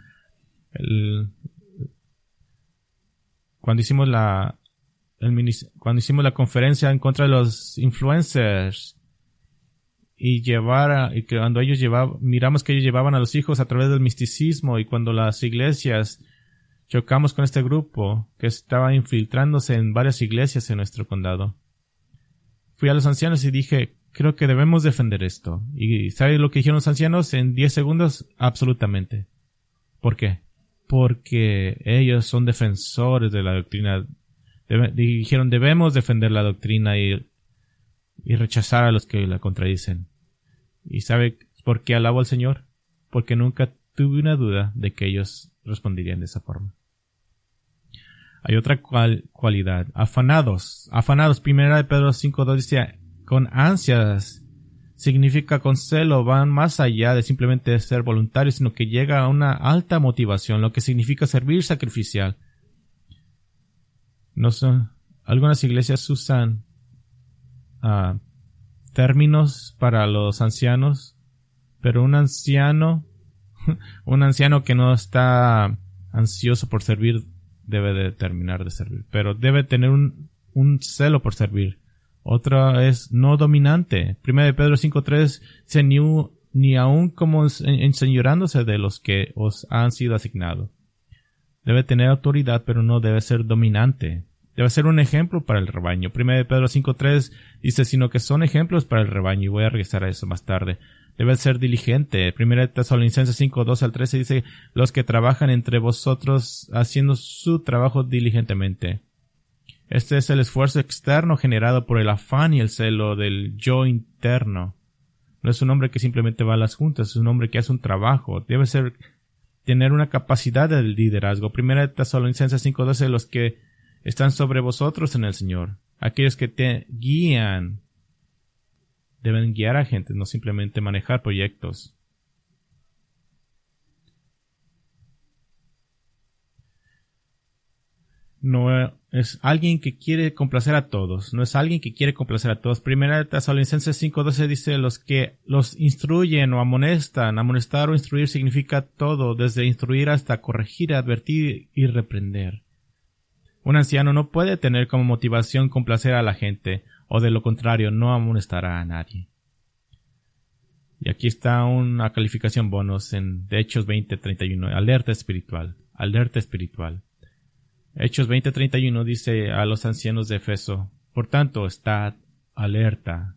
Cuando hicimos la conferencia en contra de los influencers y cuando ellos miramos que ellos llevaban a los hijos a través del misticismo, y cuando las iglesias chocamos con este grupo que estaba infiltrándose en varias iglesias en nuestro condado. Fui a los ancianos y dije, creo que debemos defender esto. ¿Y sabe lo que dijeron los ancianos? En 10 segundos, absolutamente. ¿Por qué? Porque ellos son defensores de la doctrina. Dijeron, debemos defender la doctrina y rechazar a los que la contradicen. ¿Y sabe por qué alabo al Señor? Porque nunca tuve una duda de que ellos responderían de esa forma. Hay otra cualidad. Afanados. 1 Pedro 5:2 dice, con ansias, significa con celo, van más allá de simplemente ser voluntarios, sino que llega a una alta motivación, lo que significa servir sacrificial. Algunas iglesias usan términos para los ancianos, pero un anciano que no está ansioso por servir debe de terminar de servir, pero debe tener un celo por servir. Otra es no dominante. 1 Pedro 5:3 dice, ni aun como enseñorándose de los que os han sido asignados. Debe tener autoridad, pero no debe ser dominante. Debe ser un ejemplo para el rebaño. 1 Pedro 5:3 dice, sino que son ejemplos para el rebaño, y voy a regresar a eso más tarde. Debe ser diligente. 1 Tesalonicenses 5:2-13 dice, los que trabajan entre vosotros haciendo su trabajo diligentemente. Este es el esfuerzo externo generado por el afán y el celo del yo interno. No es un hombre que simplemente va a las juntas, es un hombre que hace un trabajo. Debe tener una capacidad de liderazgo. 1 Tesalonicenses 5:12, los que están sobre vosotros en el Señor. Aquellos que te guían deben guiar a gente, no simplemente manejar proyectos. no es alguien que quiere complacer a todos. No es alguien que quiere complacer a todos. Primera de Tesalonicenses 5:12 dice, los que los instruyen o amonestan. Amonestar o instruir significa todo, desde instruir hasta corregir, advertir y reprender. Un anciano no puede tener como motivación complacer a la gente, o de lo contrario, no amonestará a nadie. Y aquí está una calificación bonus de Hechos 20:31. Alerta espiritual. Alerta espiritual. Hechos 20:31 dice a los ancianos de Efeso, por tanto, estad alerta.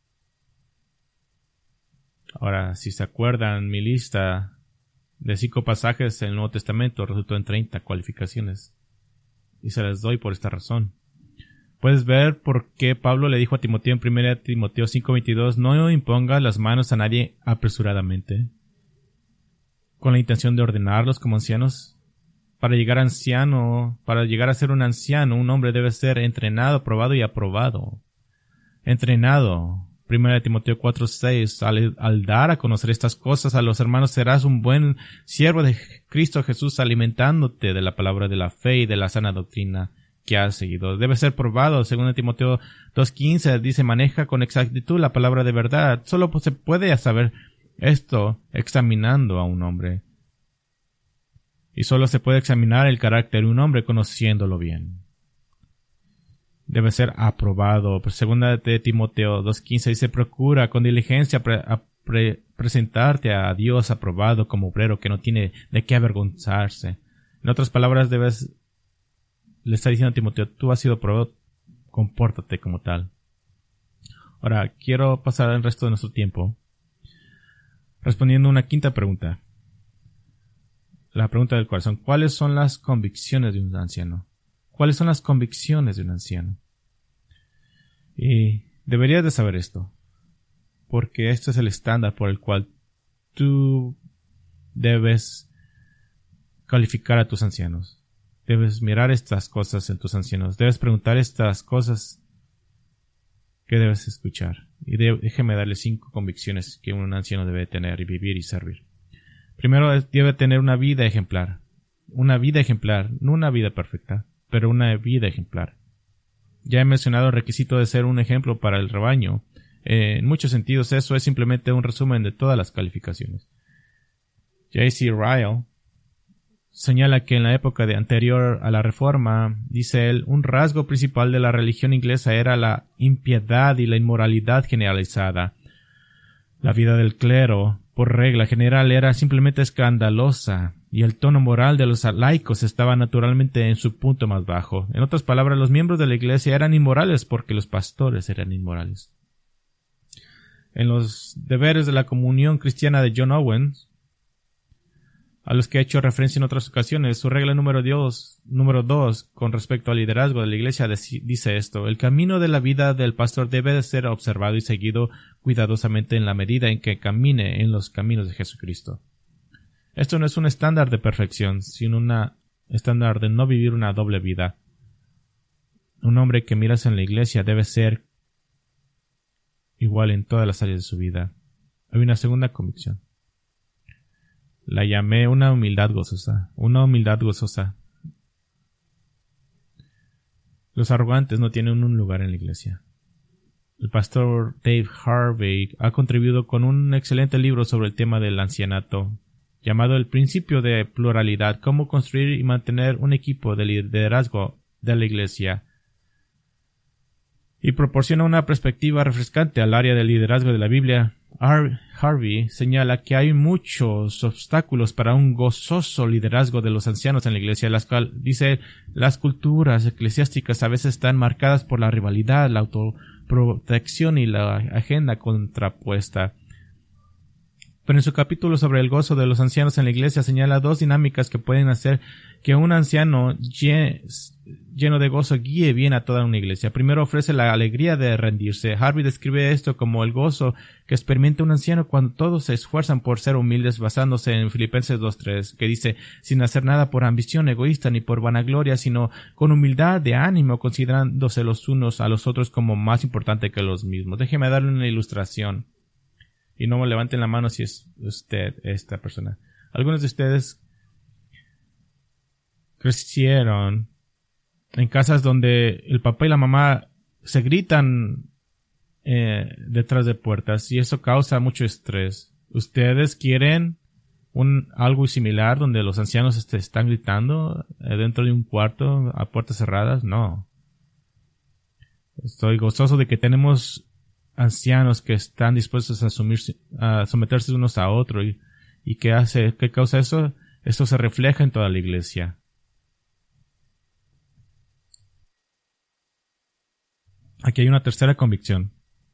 Ahora, si se acuerdan, mi lista de 5 pasajes en el Nuevo Testamento resultó en 30 cualificaciones. Y se las doy por esta razón. Puedes ver por qué Pablo le dijo a Timoteo en 1 Timoteo 5:22, no imponga las manos a nadie apresuradamente, con la intención de ordenarlos como ancianos. Para llegar a ser un anciano, un hombre debe ser entrenado, probado y aprobado. Entrenado. 1 Timoteo 4:6, al dar a conocer estas cosas a los hermanos serás un buen siervo de Cristo Jesús, alimentándote de la palabra de la fe y de la sana doctrina que has seguido. Debe ser probado. 2 Timoteo 2:15 dice, maneja con exactitud la palabra de verdad. Solo se puede saber esto examinando a un hombre. Y solo se puede examinar el carácter de un hombre conociéndolo bien. Debe ser aprobado. 2 Timoteo 2:15 dice, procura con diligencia presentarte a Dios aprobado como obrero que no tiene de qué avergonzarse. En otras palabras, le está diciendo a Timoteo, tú has sido aprobado, compórtate como tal. Ahora, quiero pasar el resto de nuestro tiempo respondiendo una quinta pregunta. La pregunta del corazón. ¿Cuáles son las convicciones de un anciano? ¿Cuáles son las convicciones de un anciano? Y deberías de saber esto, porque este es el estándar por el cual tú debes calificar a tus ancianos. Debes mirar estas cosas en tus ancianos. Debes preguntar estas cosas que debes escuchar. Y déjeme darle 5 convicciones que un anciano debe tener y vivir y servir. Primero, debe tener una vida ejemplar. Una vida ejemplar, no una vida perfecta, pero una vida ejemplar. Ya he mencionado el requisito de ser un ejemplo para el rebaño. En muchos sentidos, eso es simplemente un resumen de todas las calificaciones. J.C. Ryle señala que en la época anterior a la Reforma, dice él, un rasgo principal de la religión inglesa era la impiedad y la inmoralidad generalizada. La vida del clero, por regla general, era simplemente escandalosa, y el tono moral de los laicos estaba naturalmente en su punto más bajo. En otras palabras, los miembros de la iglesia eran inmorales porque los pastores eran inmorales. En los deberes de la comunión cristiana de John Owen, a los que he hecho referencia en otras ocasiones, su regla número 2 con respecto al liderazgo de la iglesia dice esto: el camino de la vida del pastor debe de ser observado y seguido cuidadosamente en la medida en que camine en los caminos de Jesucristo. Esto no es un estándar de perfección, sino un estándar de no vivir una doble vida. Un hombre que miras en la iglesia debe ser igual en todas las áreas de su vida. Hay una segunda convicción. La llamé una humildad gozosa. Una humildad gozosa. Los arrogantes no tienen un lugar en la iglesia. El pastor Dave Harvey ha contribuido con un excelente libro sobre el tema del ancianato, llamado El principio de pluralidad, cómo construir y mantener un equipo de liderazgo de la iglesia, y proporciona una perspectiva refrescante al área del liderazgo de la Biblia. Harvey señala que hay muchos obstáculos para un gozoso liderazgo de los ancianos en la iglesia, dice, las culturas eclesiásticas a veces están marcadas por la rivalidad, la autoprotección y la agenda contrapuesta. Pero en su capítulo sobre el gozo de los ancianos en la iglesia señala 2 dinámicas que pueden hacer que un anciano lleno de gozo guíe bien a toda una iglesia. Primero, ofrece la alegría de rendirse. Harvey describe esto como el gozo que experimenta un anciano cuando todos se esfuerzan por ser humildes, basándose en Filipenses 2:3, que dice, sin hacer nada por ambición egoísta ni por vanagloria, sino con humildad de ánimo, considerándose los unos a los otros como más importante que los mismos. Déjeme darle una ilustración. Y no me levanten la mano si es usted esta persona. Algunos de ustedes crecieron en casas donde el papá y la mamá se gritan detrás de puertas y eso causa mucho estrés. ¿Ustedes quieren algo similar donde los ancianos están gritando dentro de un cuarto a puertas cerradas? No. Estoy gozoso de que tenemos ancianos que están dispuestos a someterse unos a otros. ¿Y qué causa eso? Esto se refleja en toda la iglesia. Aquí hay una tercera convicción.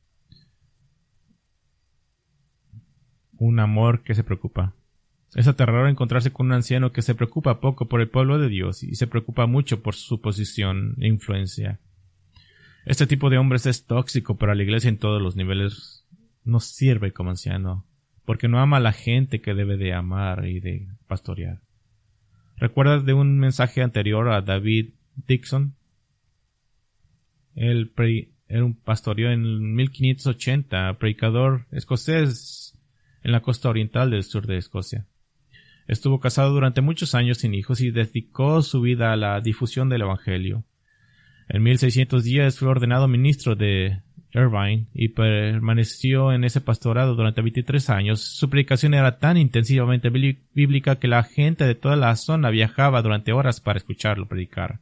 Un amor que se preocupa. Es aterrador encontrarse con un anciano que se preocupa poco por el pueblo de Dios y se preocupa mucho por su posición e influencia. Este tipo de hombres es tóxico para la iglesia en todos los niveles. No sirve como anciano, porque no ama a la gente que debe de amar y de pastorear. ¿Recuerdas de un mensaje anterior a David Dixon? Él era un pastoreó en 1580, predicador escocés en la costa oriental del sur de Escocia. Estuvo casado durante muchos años sin hijos y dedicó su vida a la difusión del evangelio. En 1610 fue ordenado ministro de Irvine y permaneció en ese pastorado durante 23 años. Su predicación era tan intensivamente bíblica que la gente de toda la zona viajaba durante horas para escucharlo predicar.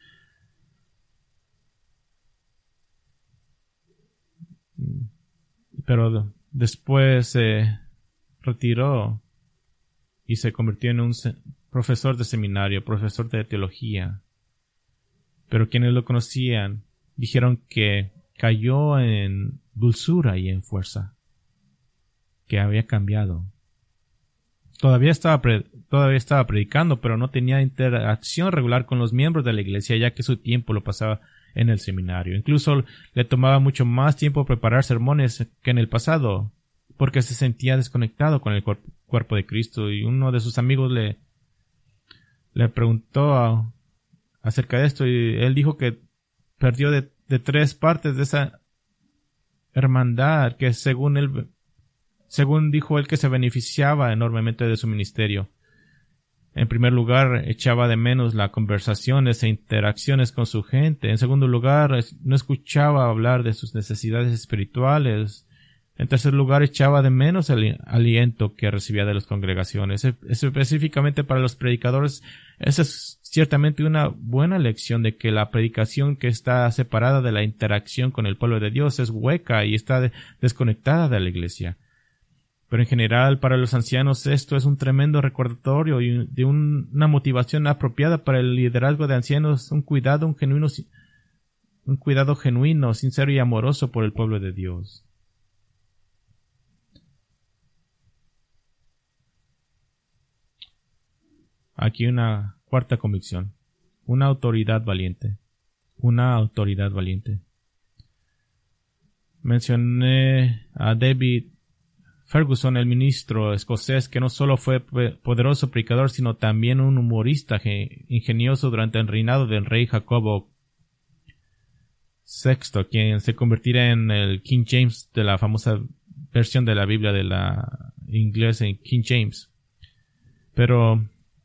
Pero después se retiró y se convirtió en un profesor de seminario, profesor de teología. Pero quienes lo conocían dijeron que cayó en dulzura y en fuerza, que había cambiado. Todavía estaba predicando, pero no tenía interacción regular con los miembros de la iglesia, ya que su tiempo lo pasaba en el seminario. Incluso le tomaba mucho más tiempo preparar sermones que en el pasado, porque se sentía desconectado con el cuerpo de Cristo. Y uno de sus amigos le preguntó acerca de esto, y él dijo que perdió de 3 partes de esa hermandad que según dijo él, que se beneficiaba enormemente de su ministerio. En primer lugar, echaba de menos las conversaciones e interacciones con su gente. En segundo lugar, no escuchaba hablar de sus necesidades espirituales. En tercer lugar, echaba de menos el aliento que recibía de las congregaciones. Específicamente para los predicadores, esa es ciertamente una buena lección de que la predicación que está separada de la interacción con el pueblo de Dios es hueca y está desconectada de la iglesia. Pero en general, para los ancianos esto es un tremendo recordatorio y de una motivación apropiada para el liderazgo de ancianos, un cuidado genuino, sincero y amoroso por el pueblo de Dios. Aquí una cuarta convicción. Una autoridad valiente. Una autoridad valiente. Mencioné a David Ferguson, el ministro escocés, que no solo fue poderoso predicador, sino también un humorista ingenioso durante el reinado del rey Jacobo VI, quien se convertirá en el King James de la famosa versión de la Biblia de la inglés en King James. Pero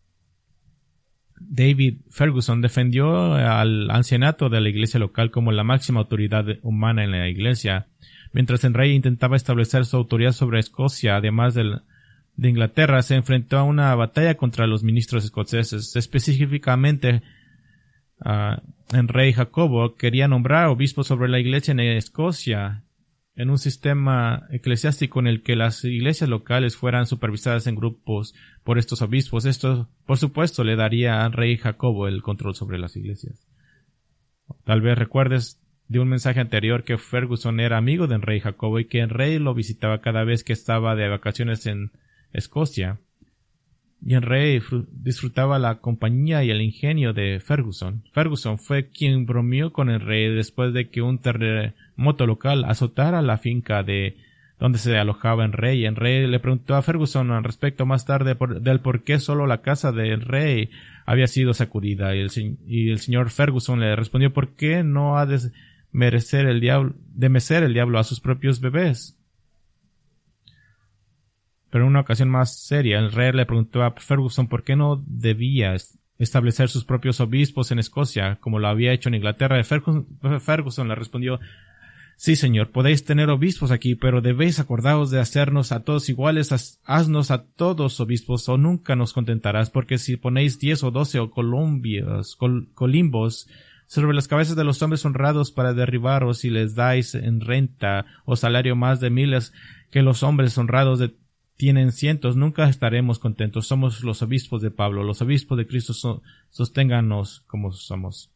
David Ferguson defendió al ancianato de la iglesia local como la máxima autoridad humana en la iglesia, mientras el rey intentaba establecer su autoridad sobre Escocia. Además de Inglaterra, se enfrentó a una batalla contra los ministros escoceses. Específicamente, el rey Jacobo quería nombrar obispos sobre la iglesia en Escocia, en un sistema eclesiástico en el que las iglesias locales fueran supervisadas en grupos por estos obispos. Esto, por supuesto, le daría al rey Jacobo el control sobre las iglesias. Tal vez recuerdes de un mensaje anterior que Ferguson era amigo del rey Jacobo y que el rey lo visitaba cada vez que estaba de vacaciones en Escocia. Y el rey disfrutaba la compañía y el ingenio de Ferguson. Ferguson fue quien bromeó con el rey después de que un terremoto local azotara la finca de donde se alojaba el rey. El rey le preguntó a Ferguson al respecto más tarde del por qué solo la casa del rey había sido sacudida. Y el señor Ferguson le respondió: ¿por qué no ha de mecer el diablo a sus propios bebés? Pero en una ocasión más seria, el rey le preguntó a Ferguson por qué no debía establecer sus propios obispos en Escocia, como lo había hecho en Inglaterra. Ferguson le respondió: sí, señor, podéis tener obispos aquí, pero debéis acordaros de hacernos a todos iguales. Haznos a todos obispos, o nunca nos contentarás, porque si ponéis 10 o 12 o colimbos sobre las cabezas de los hombres honrados para derribaros, y les dais en renta o salario más de miles que los hombres honrados tienen cientos, nunca estaremos contentos. Somos los obispos de Pablo, los obispos de Cristo. Sosténganos como somos.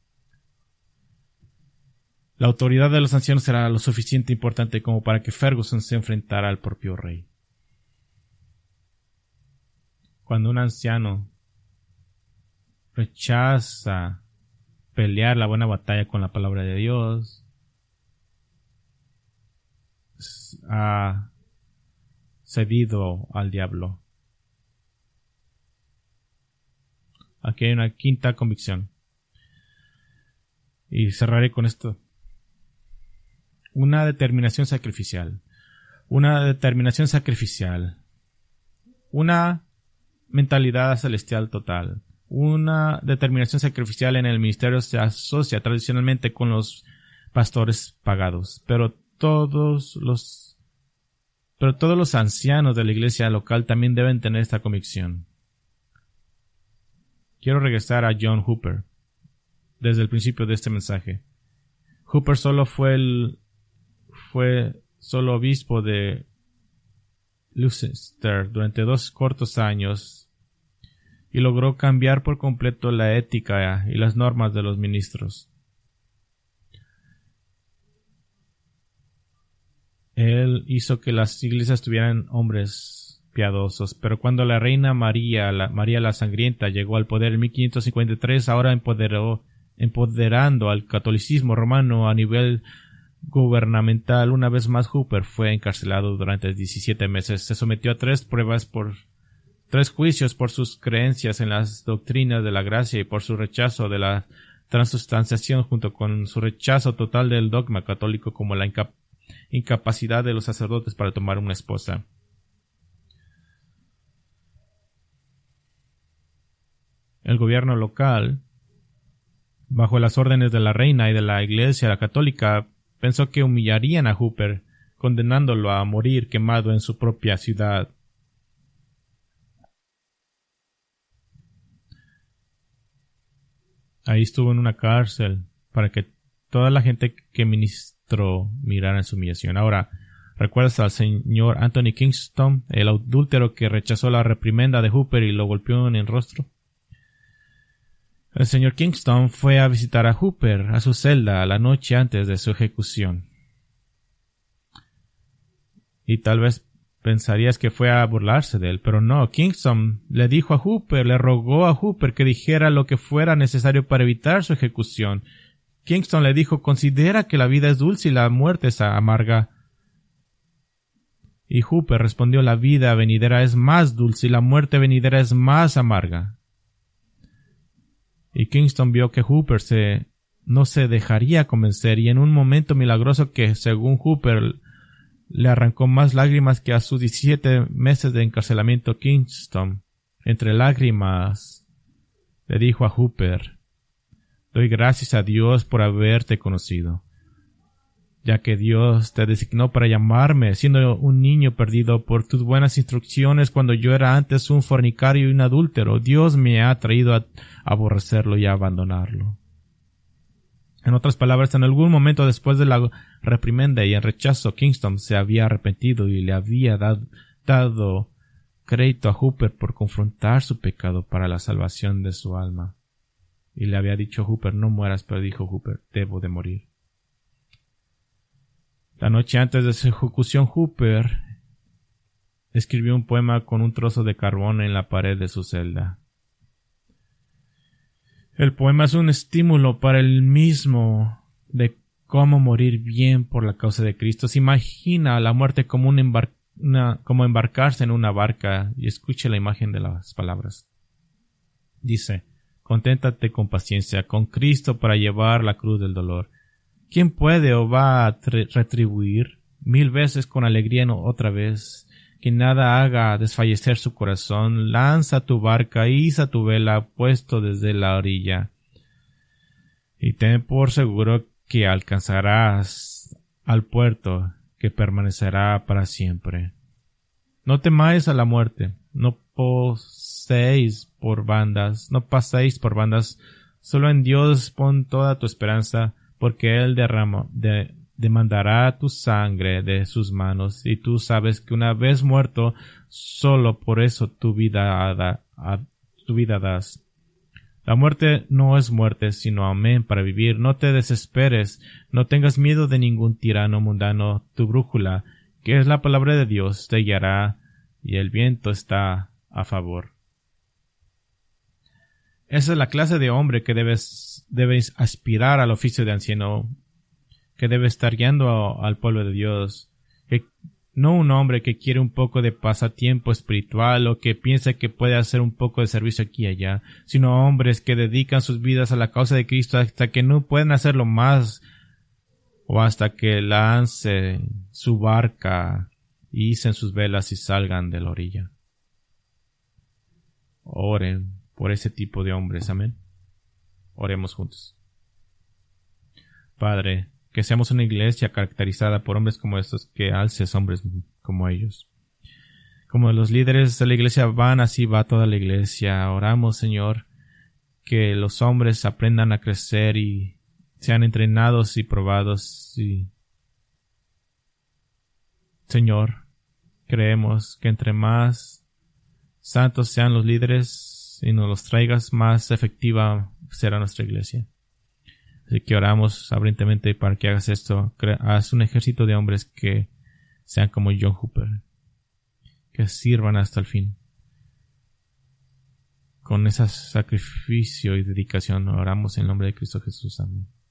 La autoridad de los ancianos será lo suficiente importante como para que Ferguson se enfrentara al propio rey. Cuando un anciano rechaza pelear la buena batalla con la palabra de Dios, ha cedido al diablo. Aquí hay una quinta convicción, y cerraré con esto. Una determinación sacrificial. Una determinación sacrificial. Una mentalidad celestial total. Una determinación sacrificial en el ministerio se asocia tradicionalmente con los pastores pagados, pero todos los ancianos de la iglesia local también deben tener esta convicción. Quiero regresar a John Hooper desde el principio de este mensaje. Hooper fue solo obispo de Leicester durante 2 cortos años y logró cambiar por completo la ética y las normas de los ministros. Él hizo que las iglesias tuvieran hombres piadosos, pero cuando la reina María la Sangrienta llegó al poder en 1553, ahora empoderando al catolicismo romano a nivel gubernamental, una vez más Hooper fue encarcelado durante 17 meses. Se sometió a 3 juicios por sus creencias en las doctrinas de la gracia y por su rechazo de la transustanciación, junto con su rechazo total del dogma católico, como la incapacidad de los sacerdotes para tomar una esposa. El gobierno local, bajo las órdenes de la reina y de la iglesia católica, pensó que humillarían a Hooper, condenándolo a morir quemado en su propia ciudad. Ahí estuvo en una cárcel para que toda la gente que ministró mirara en su humillación. Ahora, ¿recuerdas al señor Anthony Kingston, el adúltero que rechazó la reprimenda de Hooper y lo golpeó en el rostro? El señor Kingston fue a visitar a Hooper a su celda la noche antes de su ejecución. Y tal vez pensarías que fue a burlarse de él, pero no. Kingston le rogó a Hooper que dijera lo que fuera necesario para evitar su ejecución. Kingston le dijo: considera que la vida es dulce y la muerte es amarga. Y Hooper respondió: la vida venidera es más dulce y la muerte venidera es más amarga. Y Kingston vio que Hooper no se dejaría convencer, y en un momento milagroso que, según Hooper, le arrancó más lágrimas que a sus 17 meses de encarcelamiento, Kingston, entre lágrimas, le dijo a Hooper: doy gracias a Dios por haberte conocido, ya que Dios te designó para llamarme, siendo un niño perdido, por tus buenas instrucciones cuando yo era antes un fornicario y un adúltero. Dios me ha traído a aborrecerlo y a abandonarlo. En otras palabras, en algún momento después de la reprimenda y el rechazo, Kingston se había arrepentido y le había dado crédito a Hooper por confrontar su pecado para la salvación de su alma. Y le había dicho a Hooper: no mueras, pero dijo Hooper: debo de morir. La noche antes de su ejecución, Hooper escribió un poema con un trozo de carbón en la pared de su celda. El poema es un estímulo para él mismo de cómo morir bien por la causa de Cristo. Se imagina la muerte como como embarcarse en una barca, y escuche la imagen de las palabras. Dice: conténtate con paciencia con Cristo para llevar la cruz del dolor. ¿Quién puede o va a retribuir 1000 veces con alegría otra vez? que nada haga desfallecer su corazón. Lanza tu barca, iza tu vela puesto desde la orilla, y ten por seguro que alcanzarás al puerto que permanecerá para siempre. No temáis a la muerte, no paséis por bandas, solo en Dios pon toda tu esperanza, porque Él demandará tu sangre de sus manos, y tú sabes que una vez muerto, solo por eso tu vida das. La muerte no es muerte, sino amén para vivir. No te desesperes, no tengas miedo de ningún tirano mundano. Tu brújula, que es la palabra de Dios, te guiará, y el viento está a favor. Esa es la clase de hombre que debes aspirar al oficio de anciano, que debe estar guiando al pueblo de Dios, no un hombre que quiere un poco de pasatiempo espiritual o que piensa que puede hacer un poco de servicio aquí y allá, sino hombres que dedican sus vidas a la causa de Cristo hasta que no pueden hacerlo más, o hasta que lancen su barca, hicen sus velas y salgan de la orilla. Oren por ese tipo de hombres, amén. Oremos juntos. Padre, que seamos una iglesia caracterizada por hombres como estos, que alces hombres como ellos. Como los líderes de la iglesia van, así va toda la iglesia. Oramos, Señor, que los hombres aprendan a crecer y sean entrenados y probados. Y, Señor, creemos que entre más santos sean los líderes y nos los traigas, más efectiva será nuestra iglesia. Así que oramos ardientemente para que hagas esto. Haz un ejército de hombres que sean como John Hooper, que sirvan hasta el fin. Con ese sacrificio y dedicación oramos en el nombre de Cristo Jesús. Amén.